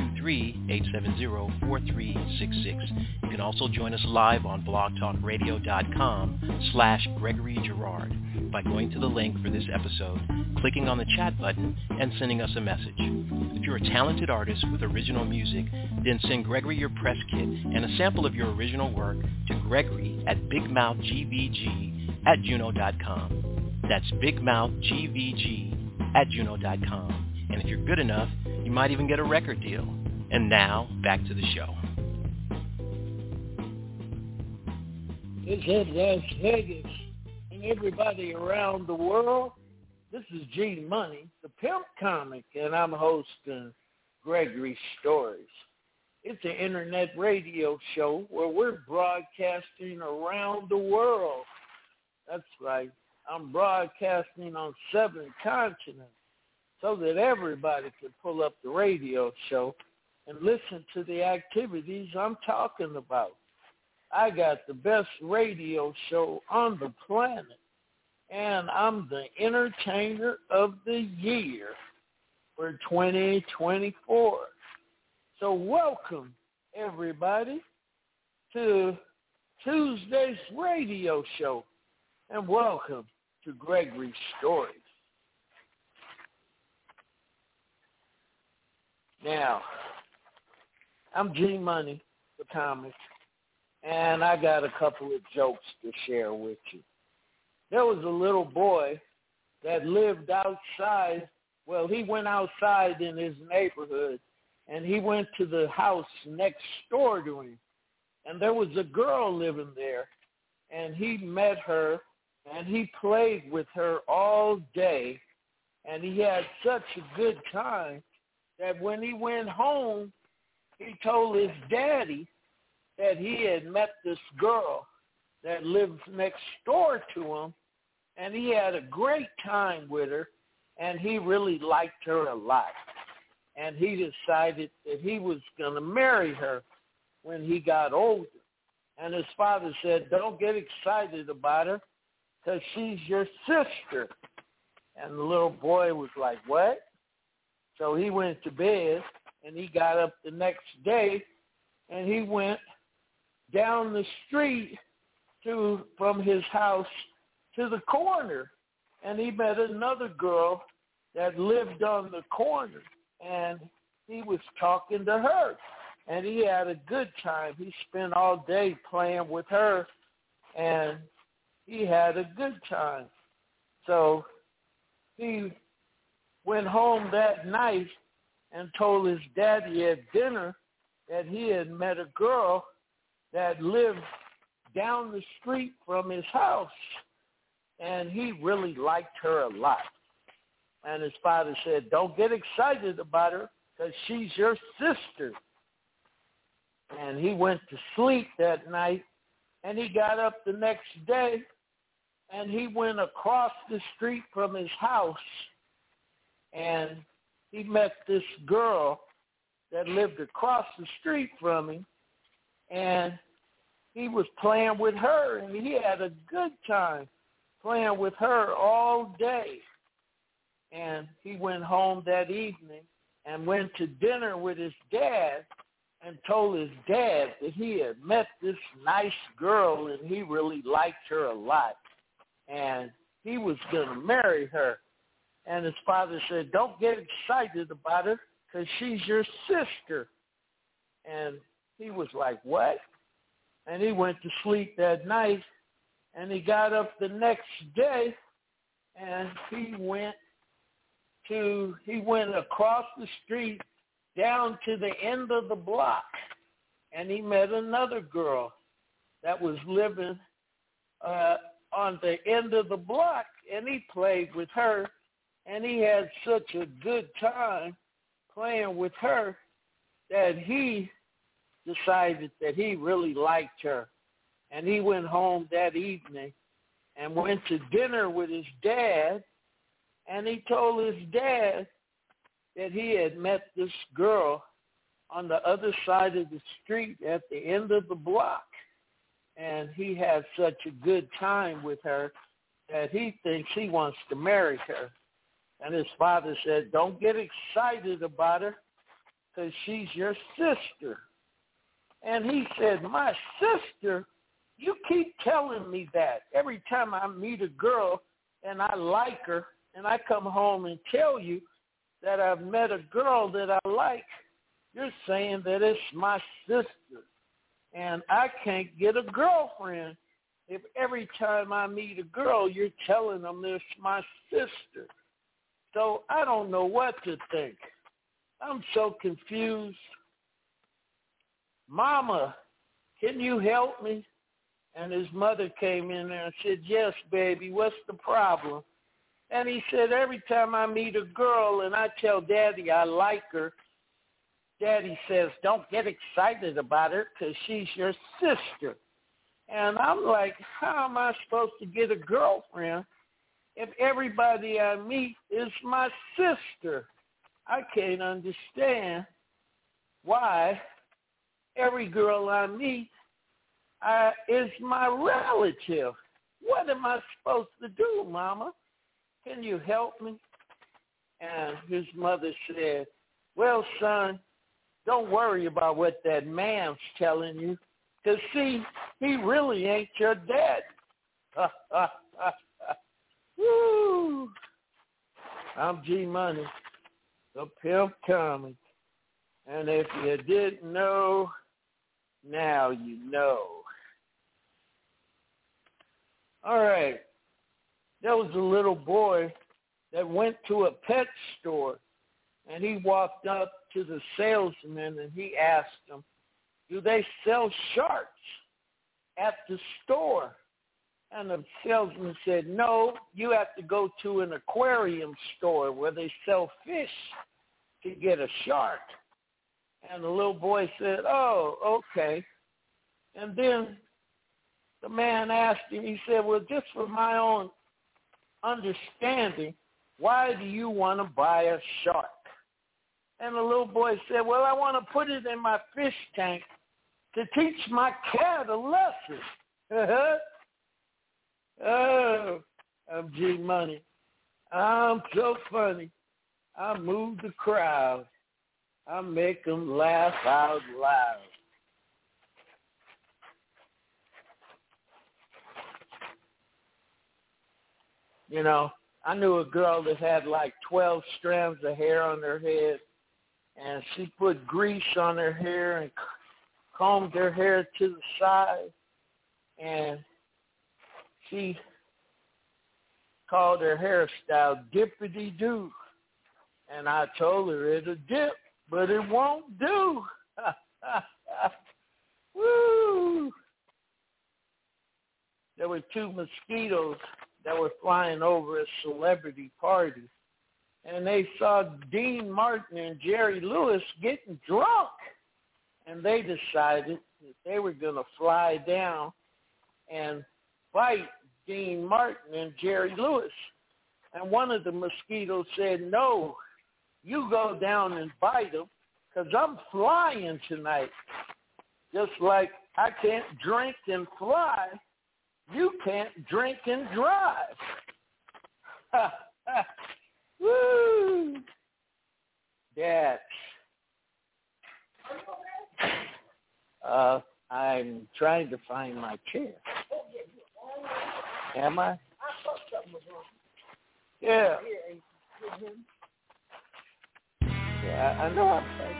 323-870-4366. You can also join us live on blogtalkradio.com/Gregory Girard by going to the link for this episode, clicking on the chat button, and sending us a message. If you're a talented artist with original music, then send Gregory your press kit and a sample of your original work to Gregory at bigmouthgvg@juno.com. That's bigmouthgvg@juno.com. And if you're good enough, you might even get a record deal. And now, back to the show. This is Las Vegas, and everybody around the world. This is G Money, the Pimp Comic, and I'm hosting Gregory Stories. It's an internet radio show where we're broadcasting around the world. That's right. I'm broadcasting on 7 continents so that everybody can pull up the radio show and listen to the activities I'm talking about. I got the best radio show on the planet, and I'm the Entertainer of the Year for 2024. So welcome, everybody, to Tuesday's radio show, and welcome to Gregory Stories. Now, I'm G Money, the comic, and I got a couple of jokes to share with you. There was a little boy that lived outside. Well, he went outside in his neighborhood, and he went to the house next door to him. And there was a girl living there, and he met her, and he played with her all day, and he had such a good time that when he went home, he told his daddy that he had met this girl, that lives next door to him, and he had a great time with her, and he really liked her a lot. And he decided that he was going to marry her when he got older. And his father said, don't get excited about her because she's your sister. And the little boy was like, what? So he went to bed, and he got up the next day, and he went down the street from his house to the corner, and he met another girl that lived on the corner, and he was talking to her, and he had a good time. He spent all day playing with her, and he had a good time. So he went home that night and told his daddy at dinner that he had met a girl that lived down the street from his house, and he really liked her a lot. And his father said, don't get excited about her because she's your sister. And he went to sleep that night, and he got up the next day, and he went across the street from his house, and he met this girl that lived across the street from him, and he was playing with her, and he had a good time playing with her all day. And he went home that evening and went to dinner with his dad and told his dad that he had met this nice girl and he really liked her a lot. And he was going to marry her. And his father said, don't get excited about her because she's your sister. And he was like, what? And he went to sleep that night, and he got up the next day, and he went across the street down to the end of the block, and he met another girl that was living on the end of the block, and he played with her, and he had such a good time playing with her that he decided that he really liked her. And he went home that evening and went to dinner with his dad, and he told his dad that he had met this girl on the other side of the street at the end of the block. And he had such a good time with her that he thinks he wants to marry her. And his father said, don't get excited about her because she's your sister. And he said, my sister? You keep telling me that. Every time I meet a girl and I like her and I come home and tell you that I've met a girl that I like, you're saying that it's my sister. And I can't get a girlfriend if every time I meet a girl you're telling them it's my sister. So I don't know what to think. I'm so confused. Mama, can you help me? And his mother came in there and said, yes, baby, what's the problem? And he said, every time I meet a girl and I tell Daddy I like her, Daddy says, don't get excited about her because she's your sister. And I'm like, how am I supposed to get a girlfriend if everybody I meet is my sister? I can't understand why every girl I meet is my relative. What am I supposed to do, Mama? Can you help me? And his mother said, well, son, don't worry about what that man's telling you. Because, see, he really ain't your dad. Woo! I'm G Money, the Pimp Comic. And if you didn't know, now you know. All right. There was a little boy that went to a pet store, and he walked up to the salesman, and he asked him, do they sell sharks at the store? And the salesman said, no, you have to go to an aquarium store where they sell fish to get a shark. And the little boy said, oh, okay. And then the man asked him, he said, well, just for my own understanding, why do you want to buy a shark? And the little boy said, well, I want to put it in my fish tank to teach my cat a lesson. Oh, I'm G Money. I'm so funny. I move the crowd. I make them laugh out loud. You know, I knew a girl that had like 12 strands of hair on her head, and she put grease on her hair and combed her hair to the side, and she called her hairstyle Dippity-Doo. And I told her it'll dip, but it won't do. Woo! There were 2 mosquitoes that were flying over a celebrity party, and they saw Dean Martin and Jerry Lewis getting drunk, and they decided that they were going to fly down and fight Dean Martin and Jerry Lewis. And one of the mosquitoes said, no, you go down and bite them, because I'm flying tonight. Just like I can't drink and fly, you can't drink and drive. Woo! That's. I'm trying to find my chair. Am I? Yeah. Yeah, I know I'm saying.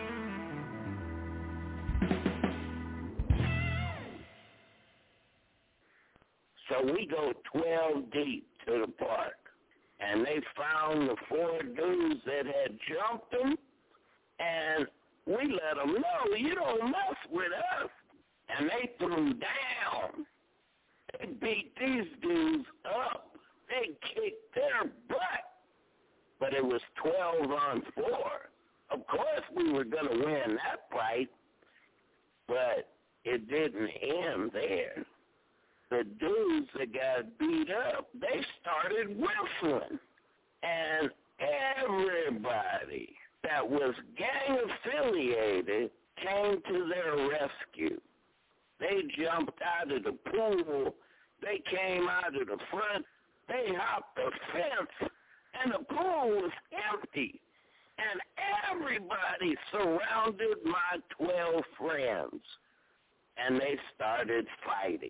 So we go 12 deep to the park, and they found the 4 dudes that had jumped them, and we let them know, you don't mess with us. And they threw down. They beat these dudes up. They kicked their butt. But it was 12 on 4. Of course we were going to win that fight, but it didn't end there. The dudes that got beat up, they started whistling. And everybody that was gang-affiliated came to their rescue. They jumped out of the pool. They came out of the front. They hopped the fence, and the pool was empty. And everybody surrounded my 12 friends, and they started fighting.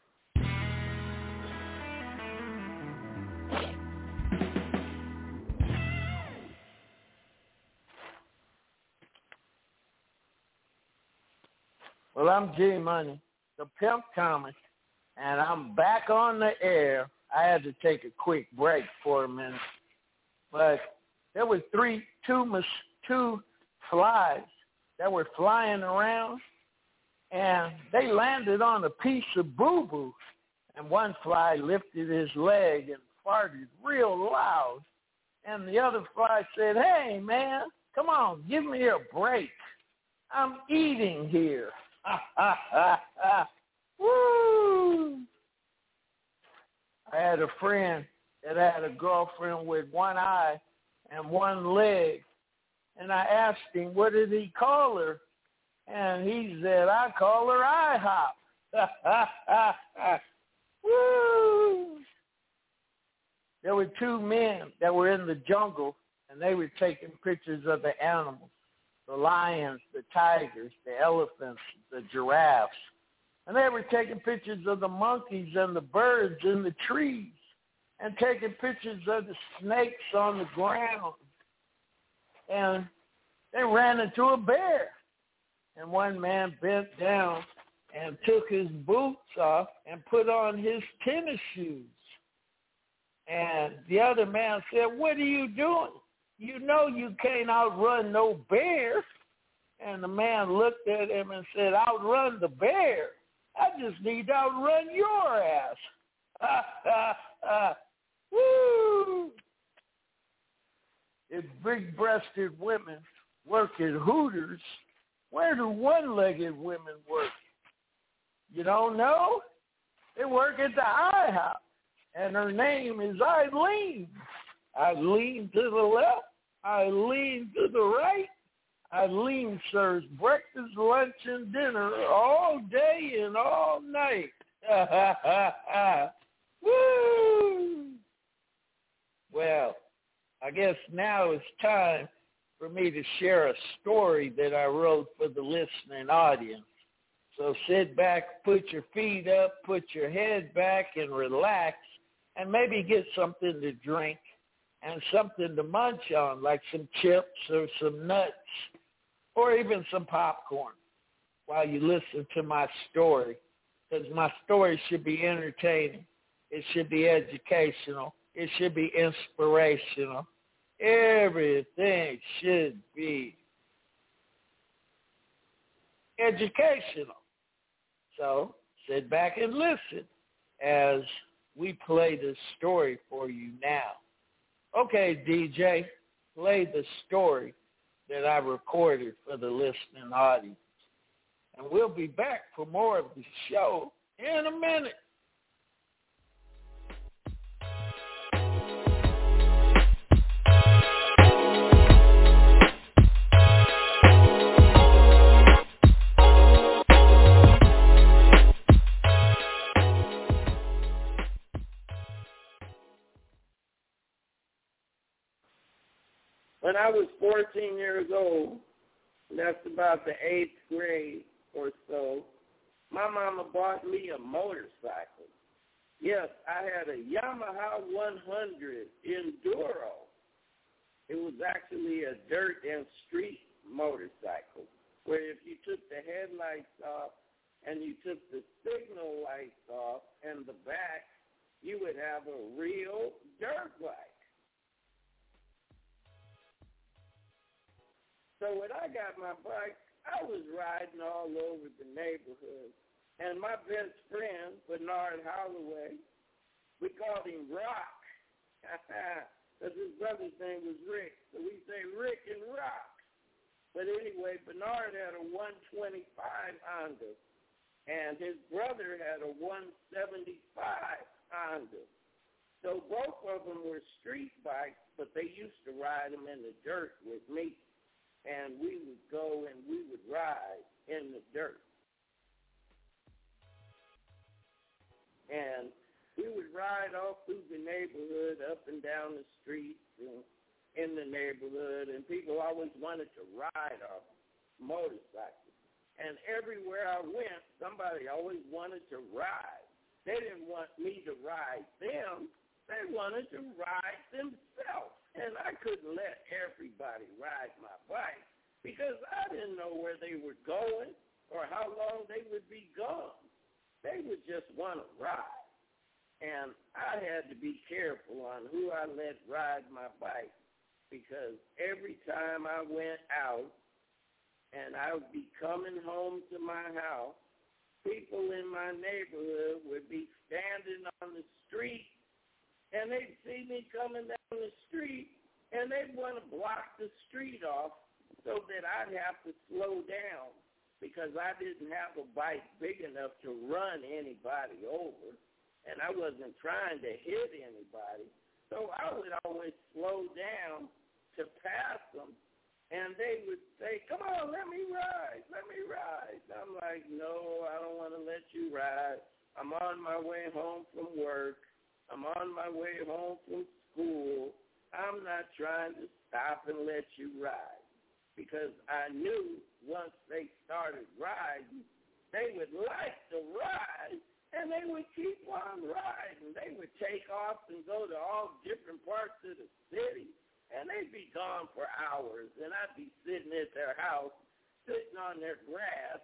Well, I'm G Money, the Pimp Comic, and I'm back on the air. I had to take a quick break for a minute, but there were two flies that were flying around, and they landed on a piece of boo-boo, and one fly lifted his leg and farted real loud, and the other fly said, hey, man, come on, give me a break. I'm eating here. Woo! I had a friend that had a girlfriend with one eye and one leg, and I asked him, what did he call her? And he said, I call her IHOP. Woo! There were 2 men that were in the jungle, and they were taking pictures of the animals. The lions, the tigers, the elephants, the giraffes. And they were taking pictures of the monkeys and the birds in the trees and taking pictures of the snakes on the ground. And they ran into a bear. And one man bent down and took his boots off and put on his tennis shoes. And the other man said, what are you doing? You know you can't outrun no bear. And the man looked at him and said, outrun the bear? I just need to outrun your ass. Woo! If big-breasted women work at Hooters, where do one-legged women work? You don't know? They work at the IHOP, and her name is Eileen. Eileen to the left, Eileen to the right. Eileen serves breakfast, lunch, and dinner all day and all night. Woo! Well, I guess now it's time for me to share a story that I wrote for the listening audience. So sit back, put your feet up, put your head back, and relax, and maybe get something to drink and something to munch on, like some chips or some nuts or even some popcorn while you listen to my story, because my story should be entertaining. It should be educational. It should be inspirational. Everything should be educational. So sit back and listen as we play this story for you now. Okay, DJ, play the story that I recorded for the listening audience. And we'll be back for more of the show in a minute. When I was 14 years old, that's about the 8th grade or so, my mama bought me a motorcycle. Yes, I had a Yamaha 100 Enduro. It was actually a dirt and street motorcycle, where if you took the headlights off and you took the signal lights off and the back, you would have a real dirt bike. So when I got my bike, I was riding all over the neighborhood. And my best friend, Bernard Holloway, we called him Rock, because his brother's name was Rick. So we say Rick and Rock. But anyway, Bernard had a 125 Honda, and his brother had a 175 Honda. So both of them were street bikes, but they used to ride them in the dirt with me. And we would go and we would ride in the dirt. And we would ride all through the neighborhood, up and down the streets and in the neighborhood, and people always wanted to ride our motorcycles. And everywhere I went, somebody always wanted to ride. They didn't want me to ride them. They wanted to ride themselves. And I couldn't let everybody ride my bike because I didn't know where they were going or how long they would be gone. They would just want to ride. And I had to be careful on who I let ride my bike because every time I went out and I would be coming home to my house, people in my neighborhood would be standing on the street and they'd see me coming down the street, and they'd want to block the street off so that I'd have to slow down because I didn't have a bike big enough to run anybody over, and I wasn't trying to hit anybody. So I would always slow down to pass them, and they would say, come on, let me ride, let me ride. And I'm like, no, I don't want to let you ride. I'm on my way home from work. I'm on my way home from school. I'm not trying to stop and let you ride because I knew once they started riding, they would like to ride, and they would keep on riding. They would take off and go to all different parts of the city, and they'd be gone for hours, and I'd be sitting at their house, sitting on their grass,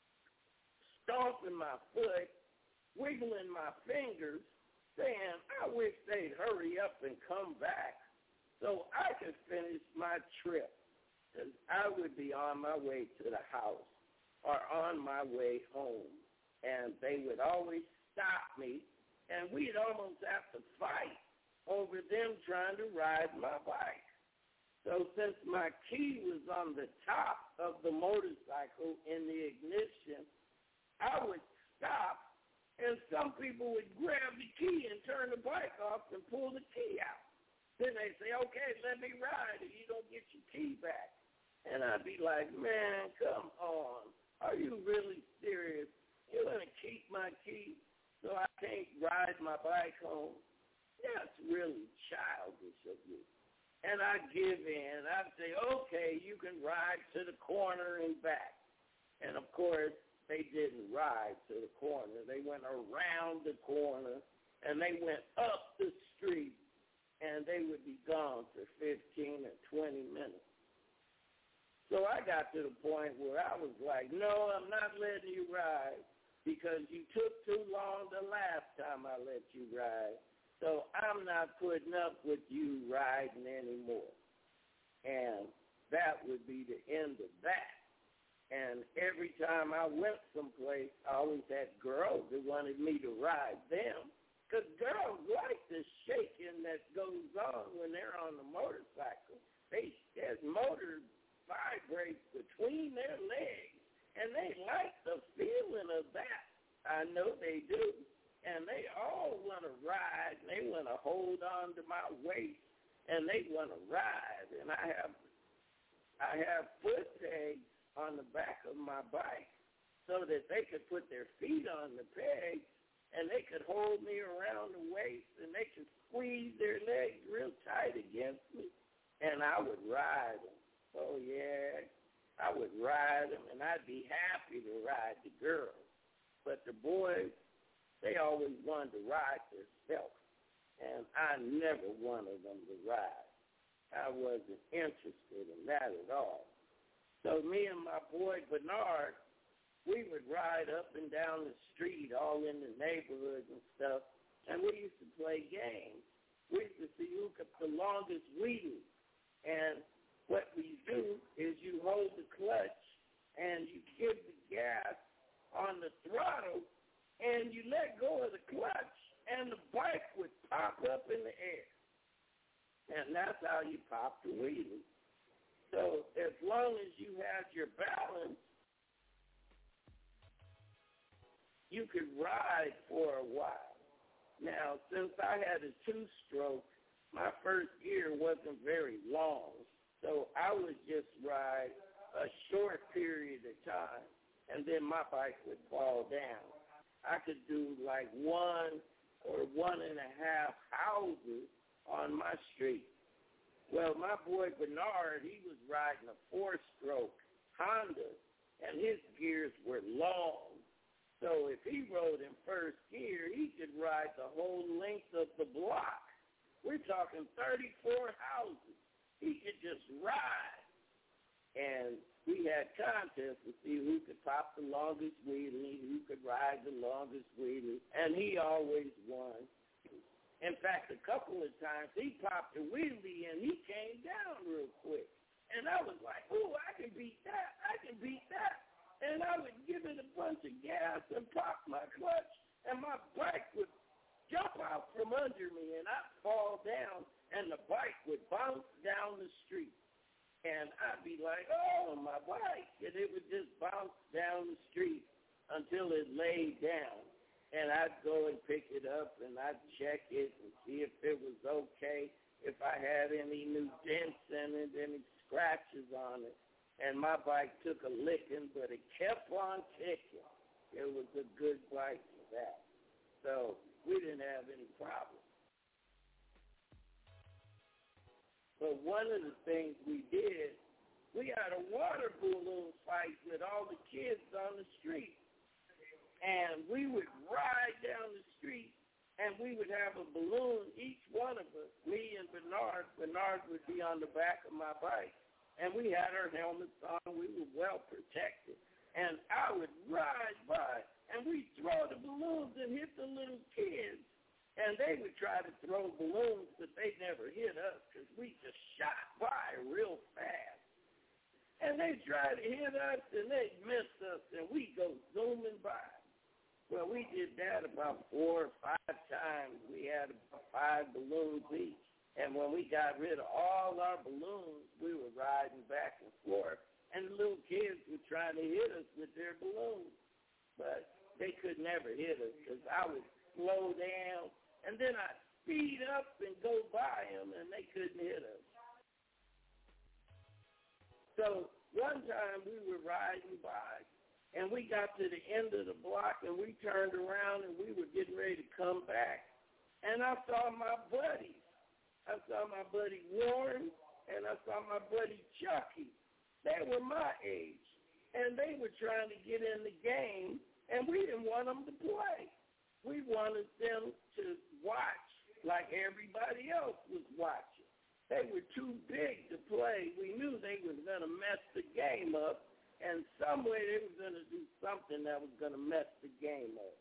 stomping my foot, wiggling my fingers, saying, I wish they'd hurry up and come back so I could finish my trip, because I would be on my way to the house or on my way home, and they would always stop me, and we'd almost have to fight over them trying to ride my bike. So since my key was on the top of the motorcycle in the ignition, I would stop And some people would grab the key and turn the bike off and pull the key out. Then they say, okay, let me ride, or you don't get your key back. And I'd be like, man, come on. Are you really serious? You're going to keep my key so I can't ride my bike home? That's really childish of you. And I give in. I say, okay, you can ride to the corner and back. And, of course, they didn't ride to the corner. They went around the corner, and they went up the street, and they would be gone for 15 or 20 minutes. So I got to the point where I was like, no, I'm not letting you ride because you took too long the last time I let you ride. So I'm not putting up with you riding anymore. And that would be the end of that. And every time I went someplace, I always had girls that wanted me to ride them. Because girls like the shaking that goes on when they're on the motorcycle. Their motor vibrates between their legs, and they like the feeling of that. I know they do. And they all want to ride, and they want to hold on to my waist, and they want to ride. And I have foot pegs on the back of my bike so that they could put their feet on the pegs and they could hold me around the waist and they could squeeze their legs real tight against me, and I would ride them. Oh, yeah, I would ride them, and I'd be happy to ride the girls. But the boys, they always wanted to ride themselves, and I never wanted them to ride. I wasn't interested in that at all. So me and my boy Bernard, we would ride up and down the street, all in the neighborhoods and stuff, and we used to play games. We used to see who could the longest wheelie. And what we do is you hold the clutch and you give the gas on the throttle, and you let go of the clutch, and the bike would pop up in the air. And that's how you pop the wheelie. So as long as you had your balance, you could ride for a while. Now, since I had a two-stroke, my first gear wasn't very long, so I would just ride a short period of time, and then my bike would fall down. I could do like 1 or 1.5 houses on my street. Well, my boy Bernard, he was riding a 4-stroke Honda, and his gears were long. So if he rode in first gear, he could ride the whole length of the block. We're talking 34 houses. He could just ride. And we had contests to see who could pop the longest wheelie, who could ride the longest wheelie, and he always won. In fact, a couple of times he popped a wheelie and he came down real quick. And I was like, ooh, I can beat that. I can beat that. And I would give it a bunch of gas and pop my clutch, and my bike would jump out from under me, and I'd fall down, and the bike would bounce down the street. And I'd be like, oh, my bike. And it would just bounce down the street until it laid down. And I'd go and pick it up, and I'd check it and see if it was okay, if I had any new dents in it, any scratches on it. And my bike took a licking, but it kept on ticking. It was a good bike for that. So we didn't have any problems. But one of the things we did, we had a water balloon fight with all the kids on the street. And we would ride down the street, and we would have a balloon, each one of us, me and Bernard. Bernard would be on the back of my bike. And we had our helmets on. We were well protected. And I would ride by, and we'd throw the balloons and hit the little kids. And they would try to throw balloons, but they never hit us because we just shot by real fast. And they tried to hit us, and they'd miss us, and we'd go zooming by. Well, we did that about 4 or 5 times. We had about 5 balloons each. And when we got rid of all our balloons, we were riding back and forth. And the little kids were trying to hit us with their balloons. But they could never hit us because I would slow down, and then I'd speed up and go by them, and they couldn't hit us. So one time we were riding by, and we got to the end of the block, and we turned around, and we were getting ready to come back. And I saw my buddies. I saw my buddy Warren, and I saw my buddy Chucky. They were my age, and they were trying to get in the game, and we didn't want them to play. We wanted them to watch like everybody else was watching. They were too big to play. We knew they were going to mess the game up, and some way they were going to do something that was going to mess the game up.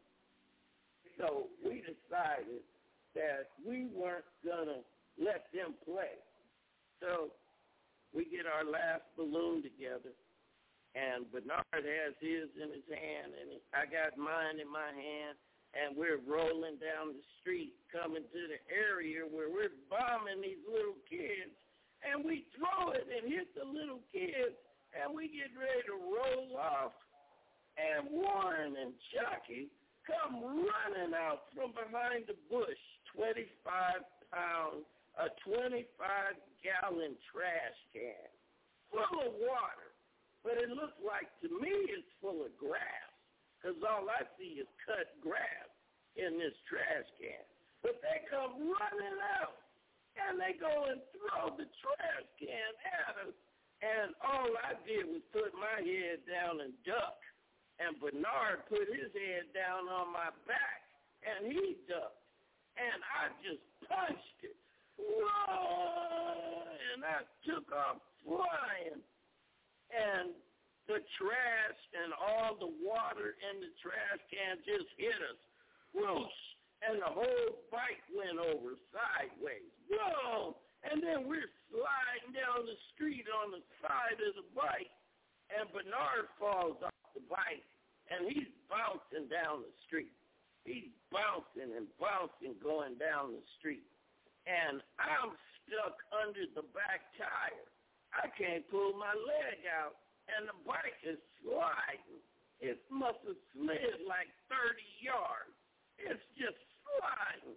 So we decided that we weren't going to let them play. So we get our last balloon together, and Bernard has his in his hand, and I got mine in my hand, and we're rolling down the street, coming to the area where we're bombing these little kids, and we throw it and hit the little kids, and we get ready to roll off, and Warren and Chucky come running out from behind the bush, 25-pound, a 25-gallon trash can full of water. But it looks like, to me, it's full of grass, because all I see is cut grass in this trash can. But they come running out, and they go and throw the trash can at us. And all I did was put my head down and duck. And Bernard put his head down on my back, and he ducked. And I just punched it. Whoa! And I took off flying. And the trash and all the water in the trash can just hit us. Whoosh! And the whole bike went over sideways. Whoa! And then we're sliding down the street on the side of the bike, and Bernard falls off the bike, and he's bouncing down the street. He's bouncing and bouncing going down the street. And I'm stuck under the back tire. I can't pull my leg out, and the bike is sliding. It must have slid like 30 yards. It's just sliding.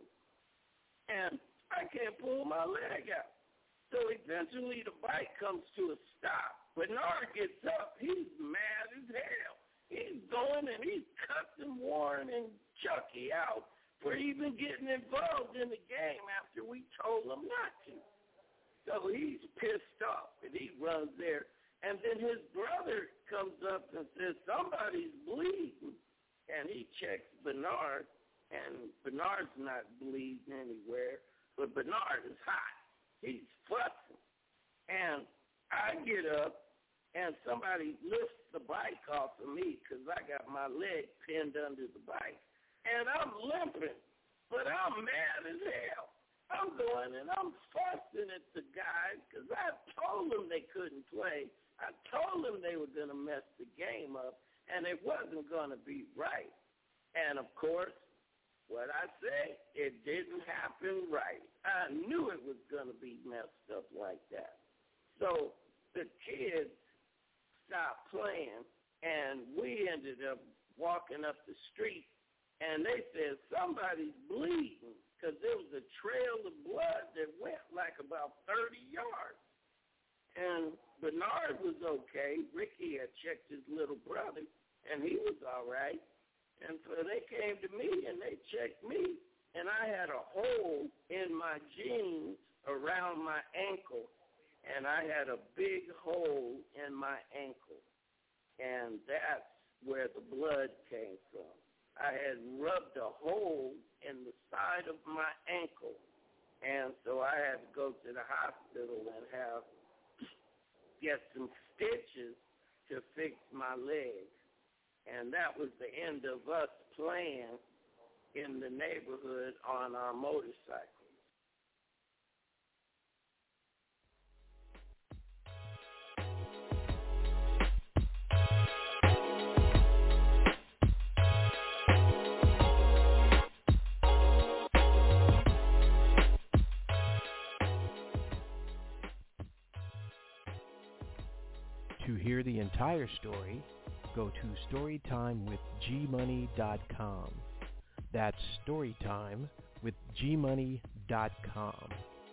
And I can't pull my leg out. So eventually the bike comes to a stop. Bernard gets up. He's mad as hell. He's going and he's cussing Warren and Chucky out for even getting involved in the game after we told him not to. So he's pissed off, and he runs there. And then his brother comes up and says, somebody's bleeding. And he checks Bernard, and Bernard's not bleeding anywhere, but Bernard is hot. He's fussing. And I get up, and somebody lifts the bike off of me because I got my leg pinned under the bike. And I'm limping, but I'm mad as hell. I'm going and I'm fussing at the guys because I told them they couldn't play. I told them they were going to mess the game up, and it wasn't going to be right. And, of course, what I say, it didn't happen right. I knew it was going to be messed up like that. So the kids stopped playing, and we ended up walking up the street, and they said, somebody's bleeding, because there was a trail of blood that went like about 30 yards. And Bernard was okay. Ricky had checked his little brother, and he was all right. And so they came to me, and they checked me, and I had a hole in my jeans around my ankle, and I had a big hole in my ankle, and that's where the blood came from. I had rubbed a hole in the side of my ankle, and so I had to go to the hospital and get some stitches to fix my leg. And that was the end of us playing in the neighborhood on our motorcycles. To hear the entire story, go to storytimewithgmoney.com. That's storytimewithgmoney.com.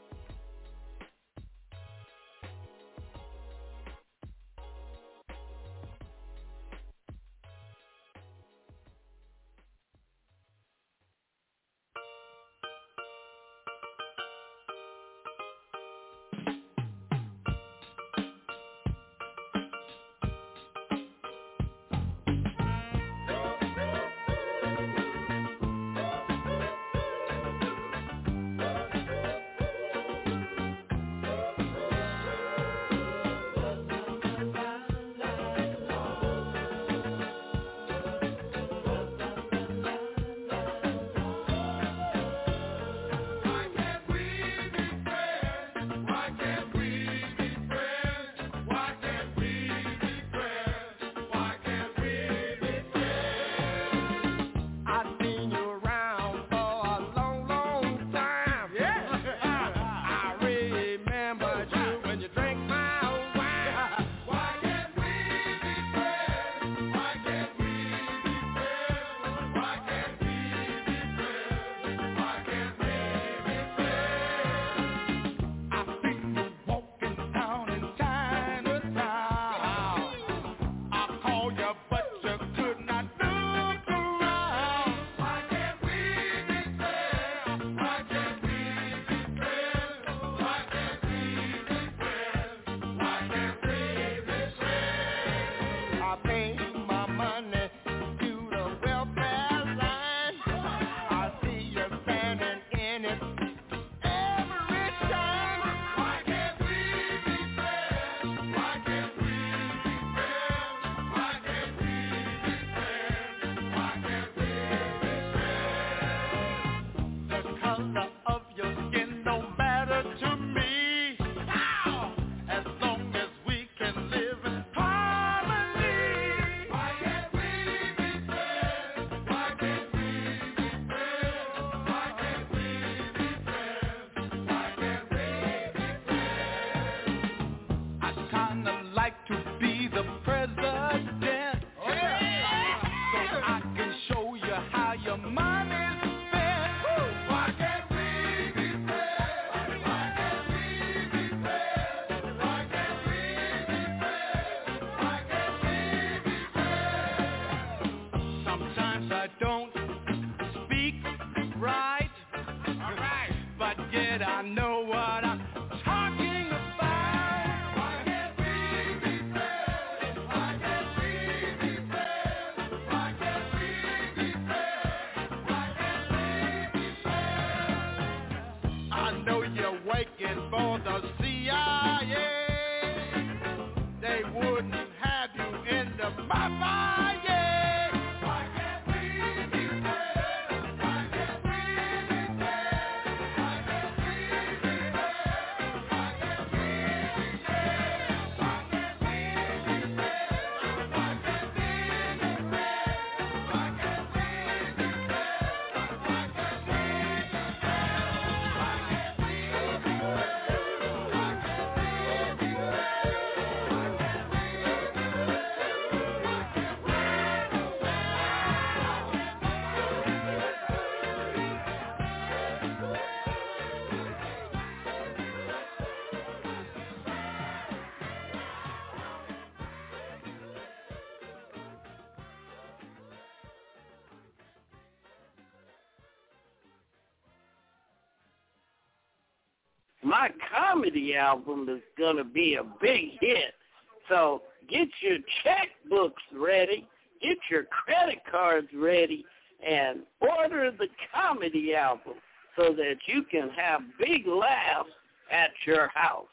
My comedy album is going to be a big hit. So get your checkbooks ready, get your credit cards ready, and order the comedy album so that you can have big laughs at your house.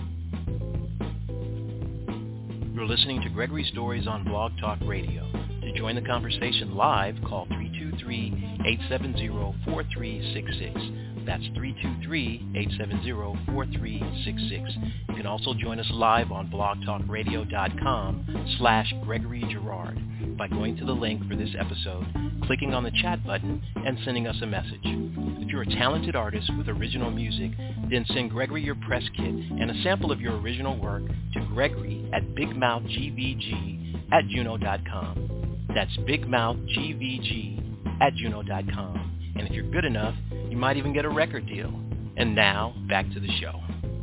You're listening to Gregory Stories on Blog Talk Radio. To To join the conversation live, call 323-870-4366. That's 323-870-4366. You can also join us live on blogtalkradio.com/Gregory Girard by going to the link for this episode, clicking on the chat button, and sending us a message. If you're a talented artist with original music, then send Gregory your press kit and a sample of your original work to Gregory at bigmouthgvg@juno.com. That's bigmouthgvg@juno.com. And if you're good enough, you might even get a record deal. And now, back to the show.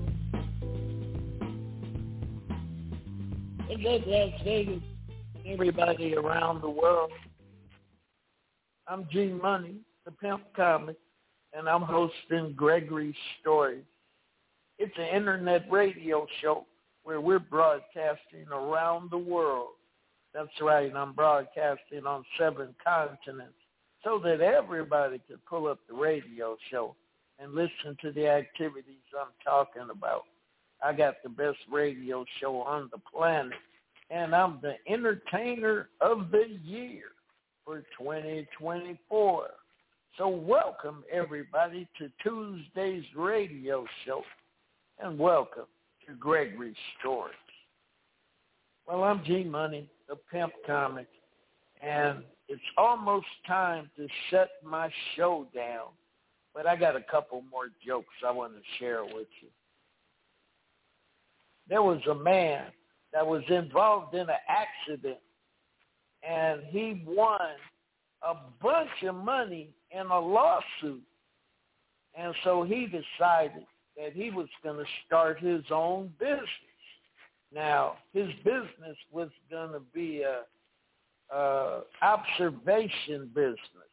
What's up, Las Vegas? Everybody around the world. I'm G Money, the Pimp Comic, and I'm hosting Gregory's Stories. It's an internet radio show where we're broadcasting around the world. That's right, I'm broadcasting on 7 continents so that everybody can pull up the radio show and listen to the activities I'm talking about. I got the best radio show on the planet, and I'm the Entertainer of the Year for 2024. So welcome, everybody, to Tuesday's radio show, and welcome to Gregory's Stories. Well, I'm G Money, the Pimp Comic, and it's almost time to shut my show down, but I got a couple more jokes I want to share with you. There was a man that was involved in an accident, and he won a bunch of money in a lawsuit. And so he decided that he was going to start his own business. Now, his business was going to be a observation business.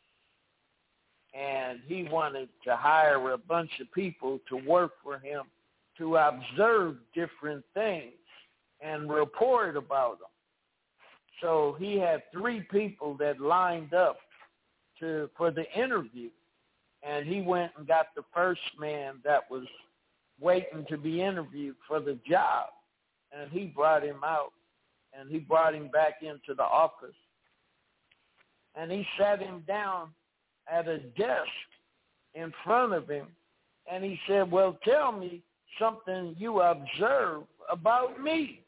And he wanted to hire a bunch of people to work for him to observe different things and report about them. So he had 3 people that lined up for the interview, and he went and got the first man that was waiting to be interviewed for the job, and he brought him out, and he brought him back into the office, and he sat him down at a desk in front of him, and he said, well, tell me something you observe about me.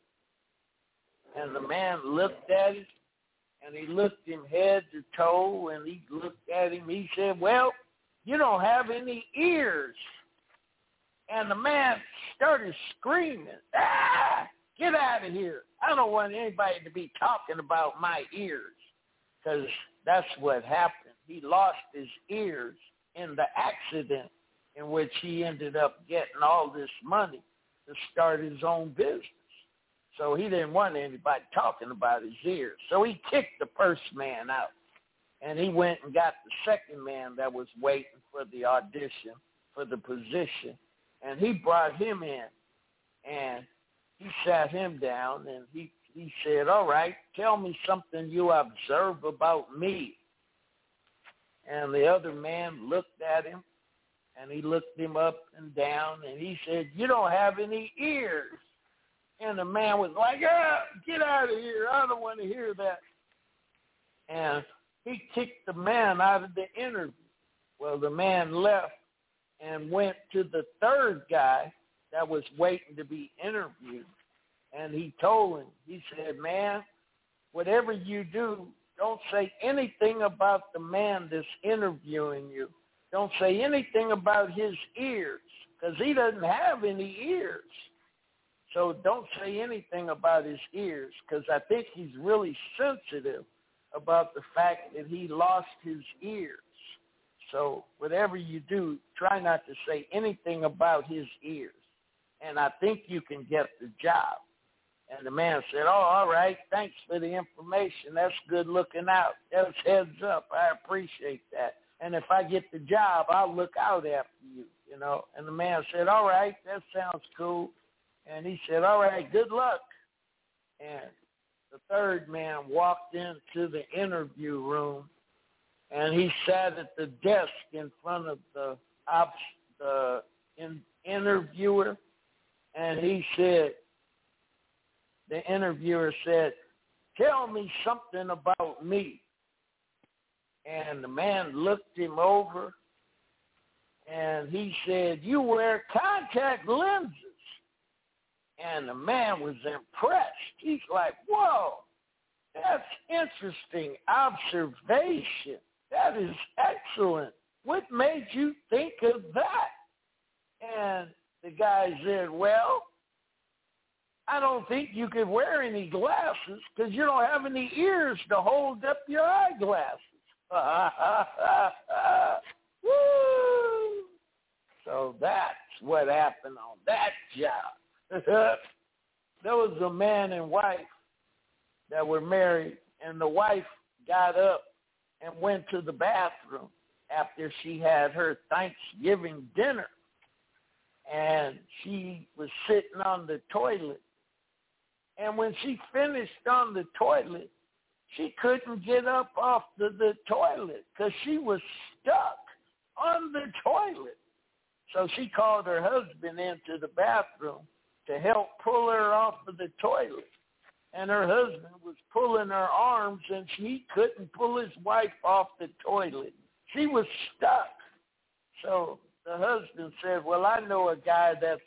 And the man looked at him, and he looked him head to toe, and he looked at him. He said, well, you don't have any ears. And the man started screaming, get out of here. I don't want anybody to be talking about my ears, because that's what happened. He lost his ears in the accident in which he ended up getting all this money to start his own business. So he didn't want anybody talking about his ears. So he kicked the first man out, and he went and got the second man that was waiting for the audition for the position, and he brought him in, and he sat him down, and he said, all right, tell me something you observe about me. And the other man looked at him, and he looked him up and down, and he said, you don't have any ears. And the man was like, get out of here. I don't want to hear that. And he kicked the man out of the interview. Well, the man left and went to the third guy that was waiting to be interviewed. And he told him, he said, man, whatever you do, don't say anything about the man that's interviewing you. Don't say anything about his ears, because he doesn't have any ears. So don't say anything about his ears, because I think he's really sensitive about the fact that he lost his ears. So whatever you do, try not to say anything about his ears. And I think you can get the job. And the man said, oh, all right, thanks for the information. That's good looking out. That's heads up. I appreciate that. And if I get the job, I'll look out after you, you know. And the man said, all right, that sounds cool. And he said, all right, good luck. And the third man walked into the interview room, and he sat at the desk in front of the interviewer, and he said, the interviewer said, tell me something about me. And the man looked him over, and he said, you wear contact lenses. And the man was impressed. He's like, whoa, that's interesting observation. That is excellent. What made you think of that? And the guy said, well, I don't think you could wear any glasses because you don't have any ears to hold up your eyeglasses. Woo! So that's what happened on that job. There was a man and wife that were married, and the wife got up and went to the bathroom after she had her Thanksgiving dinner. And she was sitting on the toilet. And when she finished on the toilet, she couldn't get up off the toilet because she was stuck on the toilet. So she called her husband into the bathroom to help pull her off of the toilet. And her husband was pulling her arms, and she couldn't pull his wife off the toilet. She was stuck. So the husband said, well, I know a guy that's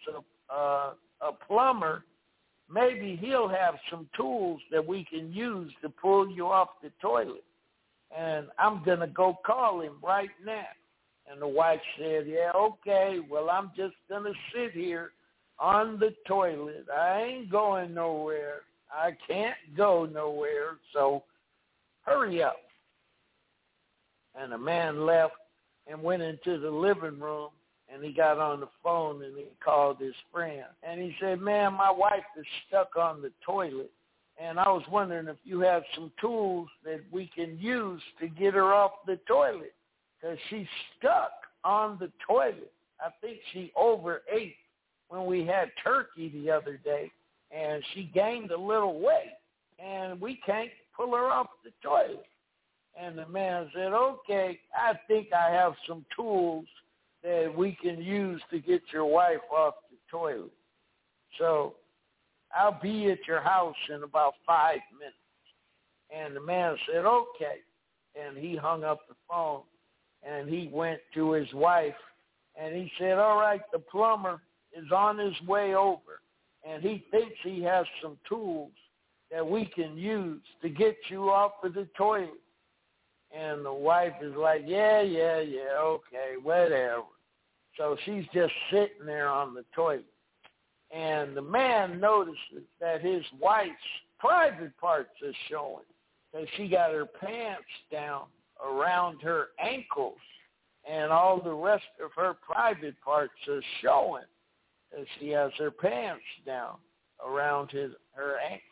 a plumber. Maybe he'll have some tools that we can use to pull you off the toilet. And I'm going to go call him right now. And the wife said, yeah, okay, well, I'm just going to sit here on the toilet. I ain't going nowhere. I can't go nowhere, so hurry up. And the man left and went into the living room, and he got on the phone and he called his friend. And he said, man, my wife is stuck on the toilet, and I was wondering if you have some tools that we can use to get her off the toilet because she's stuck on the toilet. I think she overate when we had turkey the other day, and she gained a little weight, and we can't pull her off the toilet. And the man said, okay, I think I have some tools that we can use to get your wife off the toilet. So I'll be at your house in about 5 minutes. And the man said, okay. And he hung up the phone, and he went to his wife, and he said, all right, the plumber is on his way over, and he thinks he has some tools that we can use to get you off of the toilet. And the wife is like, yeah, okay, whatever. So she's just sitting there on the toilet. And the man notices that his wife's private parts are showing. So she got her pants down around her ankles, and all the rest of her private parts are showing. And she has her pants down around her ankles.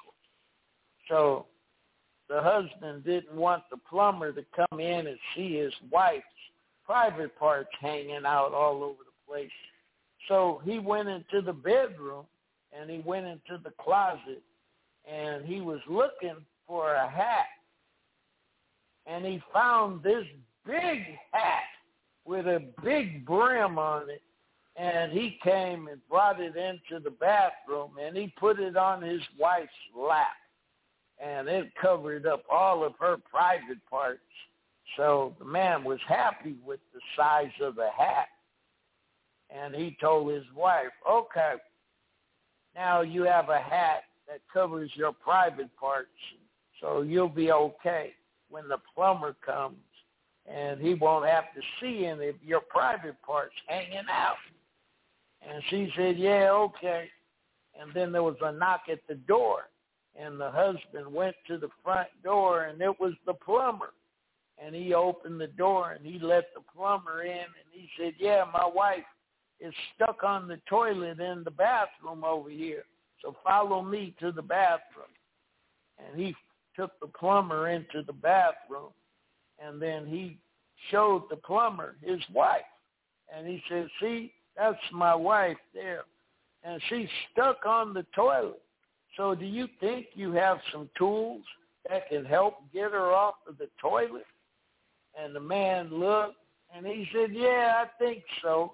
So the husband didn't want the plumber to come in and see his wife's private parts hanging out all over the place. So he went into the bedroom, and he went into the closet, and he was looking for a hat. And he found this big hat with a big brim on it. And he came and brought it into the bathroom, and he put it on his wife's lap. And it covered up all of her private parts. So the man was happy with the size of the hat. And he told his wife, okay, now you have a hat that covers your private parts, so you'll be okay when the plumber comes, and he won't have to see any of your private parts hanging out. And she said, yeah, okay. And then there was a knock at the door. And the husband went to the front door, and it was the plumber. And he opened the door, and he let the plumber in, and he said, yeah, my wife is stuck on the toilet in the bathroom over here, so follow me to the bathroom. And he took the plumber into the bathroom, and then he showed the plumber his wife. And he said, see, that's my wife there, and she's stuck on the toilet. So do you think you have some tools that can help get her off of the toilet? And the man looked, and he said, yeah, I think so.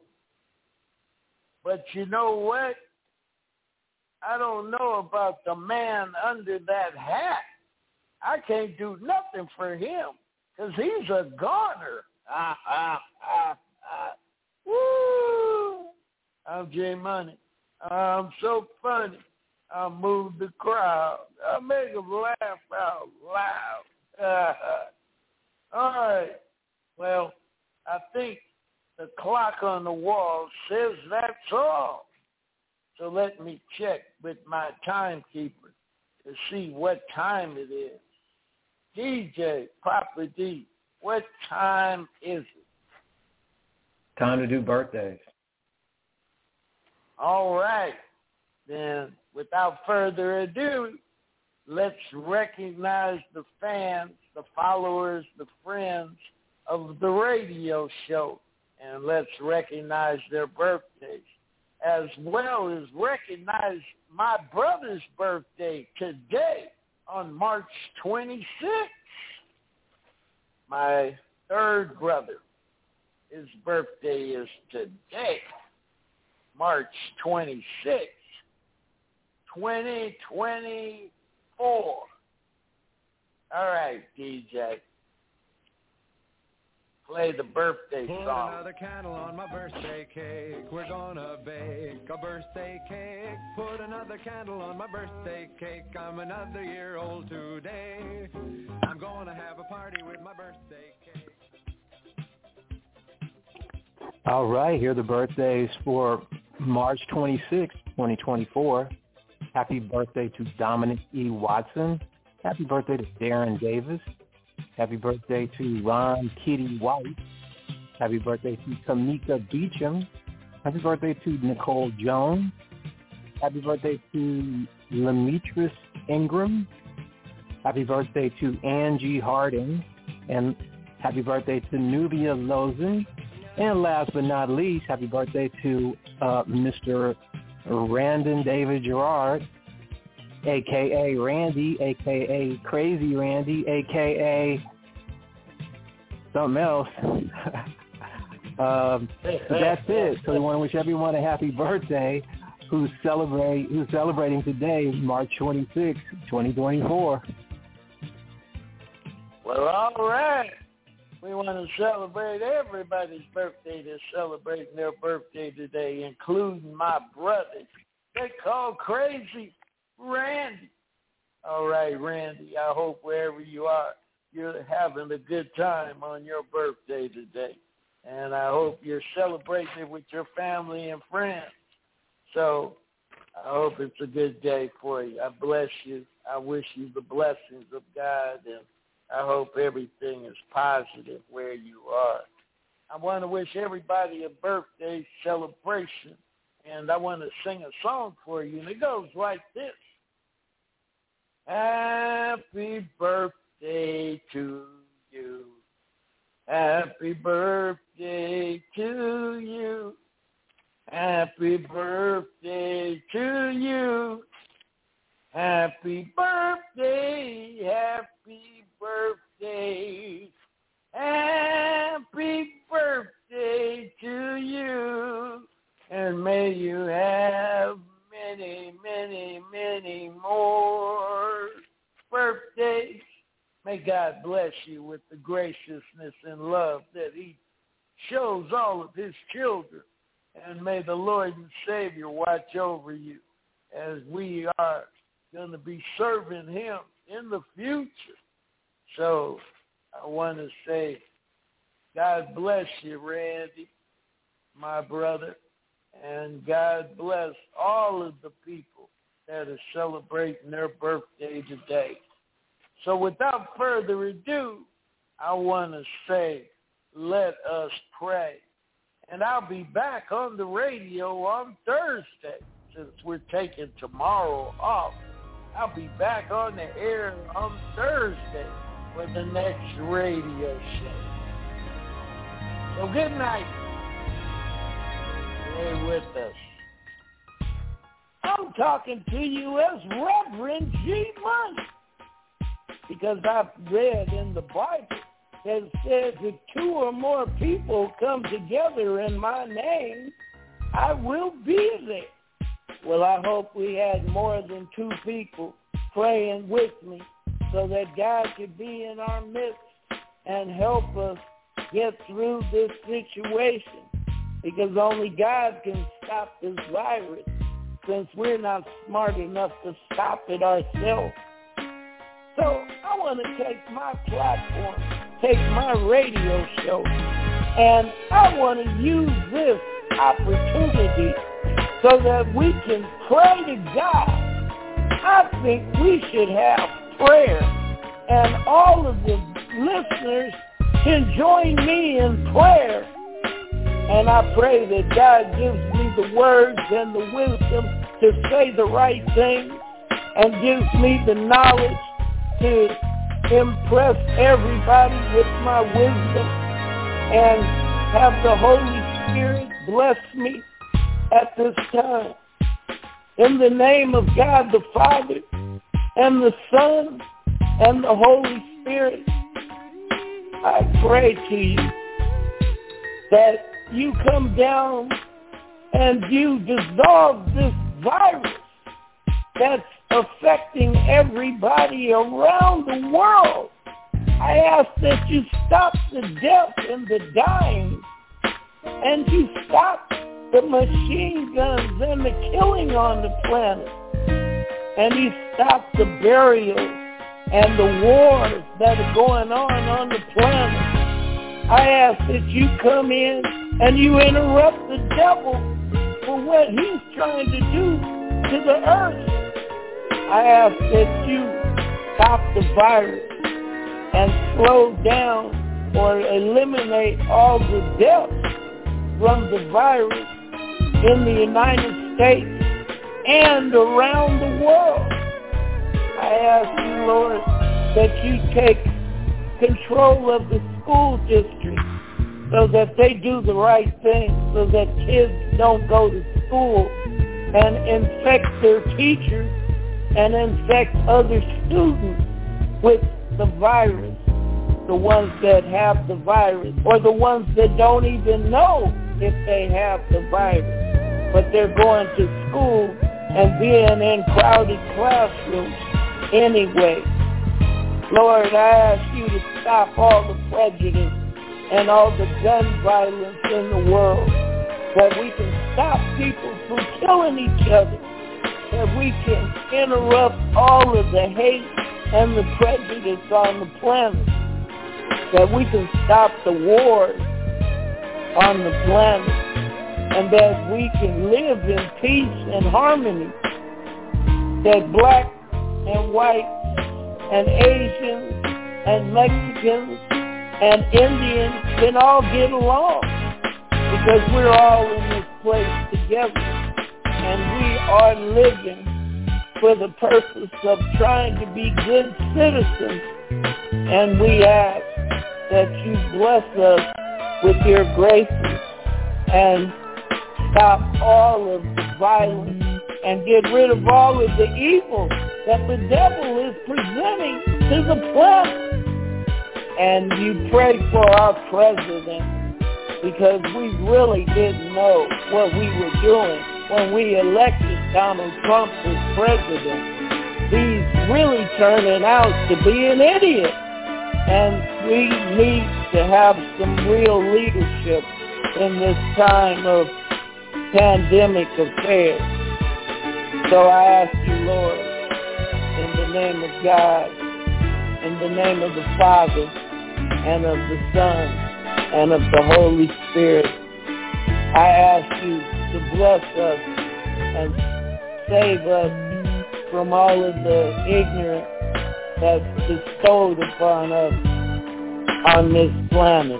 But you know what? I don't know about the man under that hat. I can't do nothing for him because he's a goner. Woo! I'm J Money. I'm so funny. I move the crowd. I make them laugh out loud. All right. Well, I think the clock on the wall says that's all. So let me check with my timekeeper to see what time it is. DJ, Papa D, what time is it? Time to do birthdays. All right. Then, without further ado, let's recognize the fans, the followers, the friends of the radio show, and let's recognize their birthdays, as well as recognize my brother's birthday today on March 26th. My third brother, his birthday is today, March 26th, 2024. All right, DJ. Play the birthday song. Put another candle on my birthday cake. We're gonna bake a birthday cake. Put another candle on my birthday cake. I'm another year old today. I'm gonna have a party with my birthday cake. All right, here are the birthdays for March 26, 2024. Happy birthday to Dominic E. Watson. Happy birthday to Darren Davis. Happy birthday to Ron Kitty White. Happy birthday to Tamika Beecham. Happy birthday to Nicole Jones. Happy birthday to Lemetris Ingram. Happy birthday to Angie Harding. And happy birthday to Nubia Lozen. And last but not least, happy birthday to Mr. Randon David Gerard, a.k.a. Randy, a.k.a. Crazy Randy, a.k.a. something else. That's it. So we want to wish everyone a happy birthday who's celebrating today, March 26, 2024. Well, all right. We want to celebrate everybody's birthday that's celebrating their birthday today, including my brothers. They call Crazy Randy. All right, Randy, I hope wherever you are, you're having a good time on your birthday today. And I hope you're celebrating it with your family and friends. So I hope it's a good day for you. I bless you. I wish you the blessings of God, and I hope everything is positive where you are. I want to wish everybody a birthday celebration, and I want to sing a song for you, and it goes like this. Happy birthday to you. Happy birthday to you. Happy birthday to you. Happy birthday, happy birthday. Happy birthday to you. And may you have many, many, many more birthdays. May God bless you with the graciousness and love that he shows all of his children. And may the Lord and Savior watch over you as we are going to be serving him in the future. So I want to say, God bless you, Randy, my brother. And God bless all of the people that are celebrating their birthday today. So without further ado, I want to say, let us pray. And I'll be back on the radio on Thursday since we're taking tomorrow off. I'll be back on the air on Thursday for the next radio show. So good night. Stay with us. I'm talking to you as Reverend G Money, because I've read in the Bible that says if 2 or more people come together in my name, I will be there. Well, I hope we had more than 2 people praying with me so that God could be in our midst and help us get through this situation, because only God can stop this virus, since we're not smart enough to stop it ourselves. So I want to take my platform, take my radio show, and I want to use this opportunity so that we can pray to God. I think we should have prayer, and all of the listeners can join me in prayer. And I pray that God gives me the words and the wisdom to say the right things, and gives me the knowledge to impress everybody with my wisdom, and have the Holy Spirit bless me at this time. In the name of God the Father, and the Son, and the Holy Spirit, I pray to you that you come down and you dissolve this virus that's affecting everybody around the world. I ask that you stop the death and the dying, and you stop the machine guns and the killing on the planet, and you stop the burials and the wars that are going on the planet. I ask that you come in and you interrupt the devil for what he's trying to do to the earth. I ask that you stop the virus and slow down or eliminate all the deaths from the virus in the United States and around the world. I ask you, Lord, that you take control of the school district so that they do the right thing, so that kids don't go to school and infect their teachers and infect other students with the virus, the ones that have the virus, or the ones that don't even know if they have the virus, but they're going to school and being in crowded classrooms anyway. Lord, I ask you to stop all the prejudice and all the gun violence in the world, that we can stop people from killing each other, that we can interrupt all of the hate and the prejudice on the planet, that we can stop the wars on the planet, and that we can live in peace and harmony, that black and white and Asians and Mexicans and Indians can all get along, because we're all in this place together, and we are living for the purpose of trying to be good citizens. And we ask that you bless us with your graces and stop all of the violence and get rid of all of the evil that the devil is presenting to the planet. And you pray for our president, because we really didn't know what we were doing when we elected Donald Trump as president. He's really turning out to be an idiot. And we need to have some real leadership in this time of pandemic affairs. So I ask you, Lord, in the name of God, in the name of the Father, and of the Son, and of the Holy Spirit, I ask you to bless us and save us from all of the ignorance that's bestowed upon us on this planet.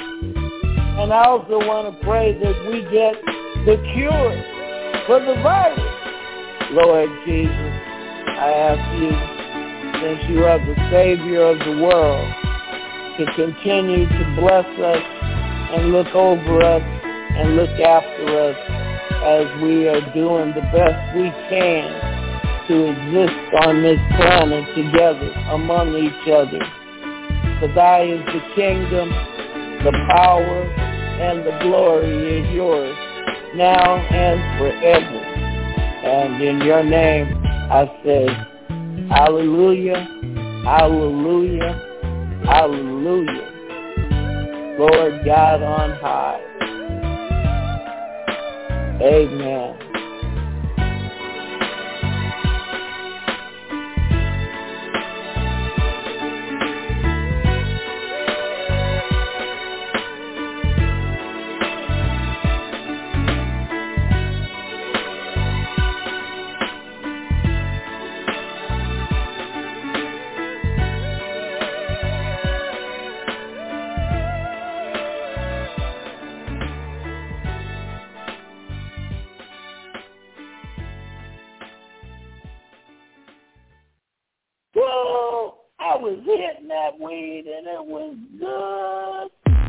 And I also want to pray that we get the cure for the virus. Lord Jesus, I ask you, since you are the Savior of the world, to continue to bless us and look over us and look after us as we are doing the best we can to exist on this planet together among each other. For thy is the kingdom, the power, and the glory is yours, now and forever. And in your name I say, hallelujah, Hallelujah. Hallelujah. Lord God on high. Amen. Whoa, I was hitting that weed and it was good.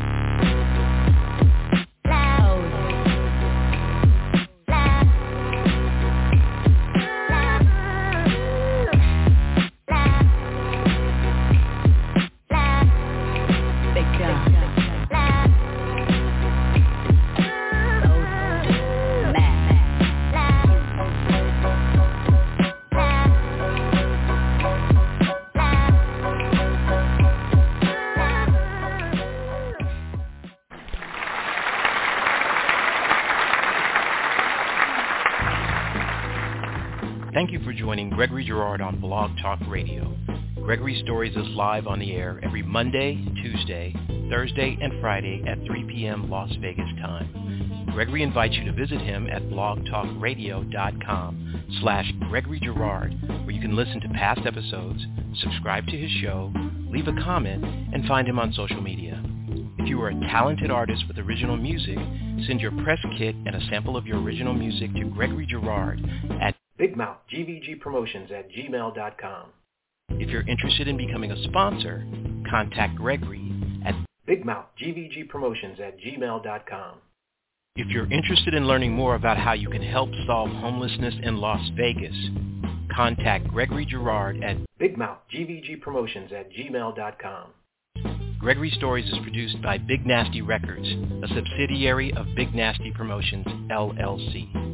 Thank you for joining Gregory Girard on Blog Talk Radio. Gregory Stories is live on the air every Monday, Tuesday, Thursday, and Friday at 3 p.m. Las Vegas time. Gregory invites you to visit him at blogtalkradio.com/Gregory Girard, where you can listen to past episodes, subscribe to his show, leave a comment, and find him on social media. If you are a talented artist with original music, send your press kit and a sample of your original music to Gregory Girard at BigMouthGVGPromotions@gmail.com. If you're interested in becoming a sponsor, contact Gregory at BigMouthGVGPromotions@gmail.com. If you're interested in learning more about how you can help solve homelessness in Las Vegas, contact Gregory Girard at BigMouthGVGPromotions@gmail.com. Gregory Stories is produced by Big Nasty Records, a subsidiary of Big Nasty Promotions, LLC.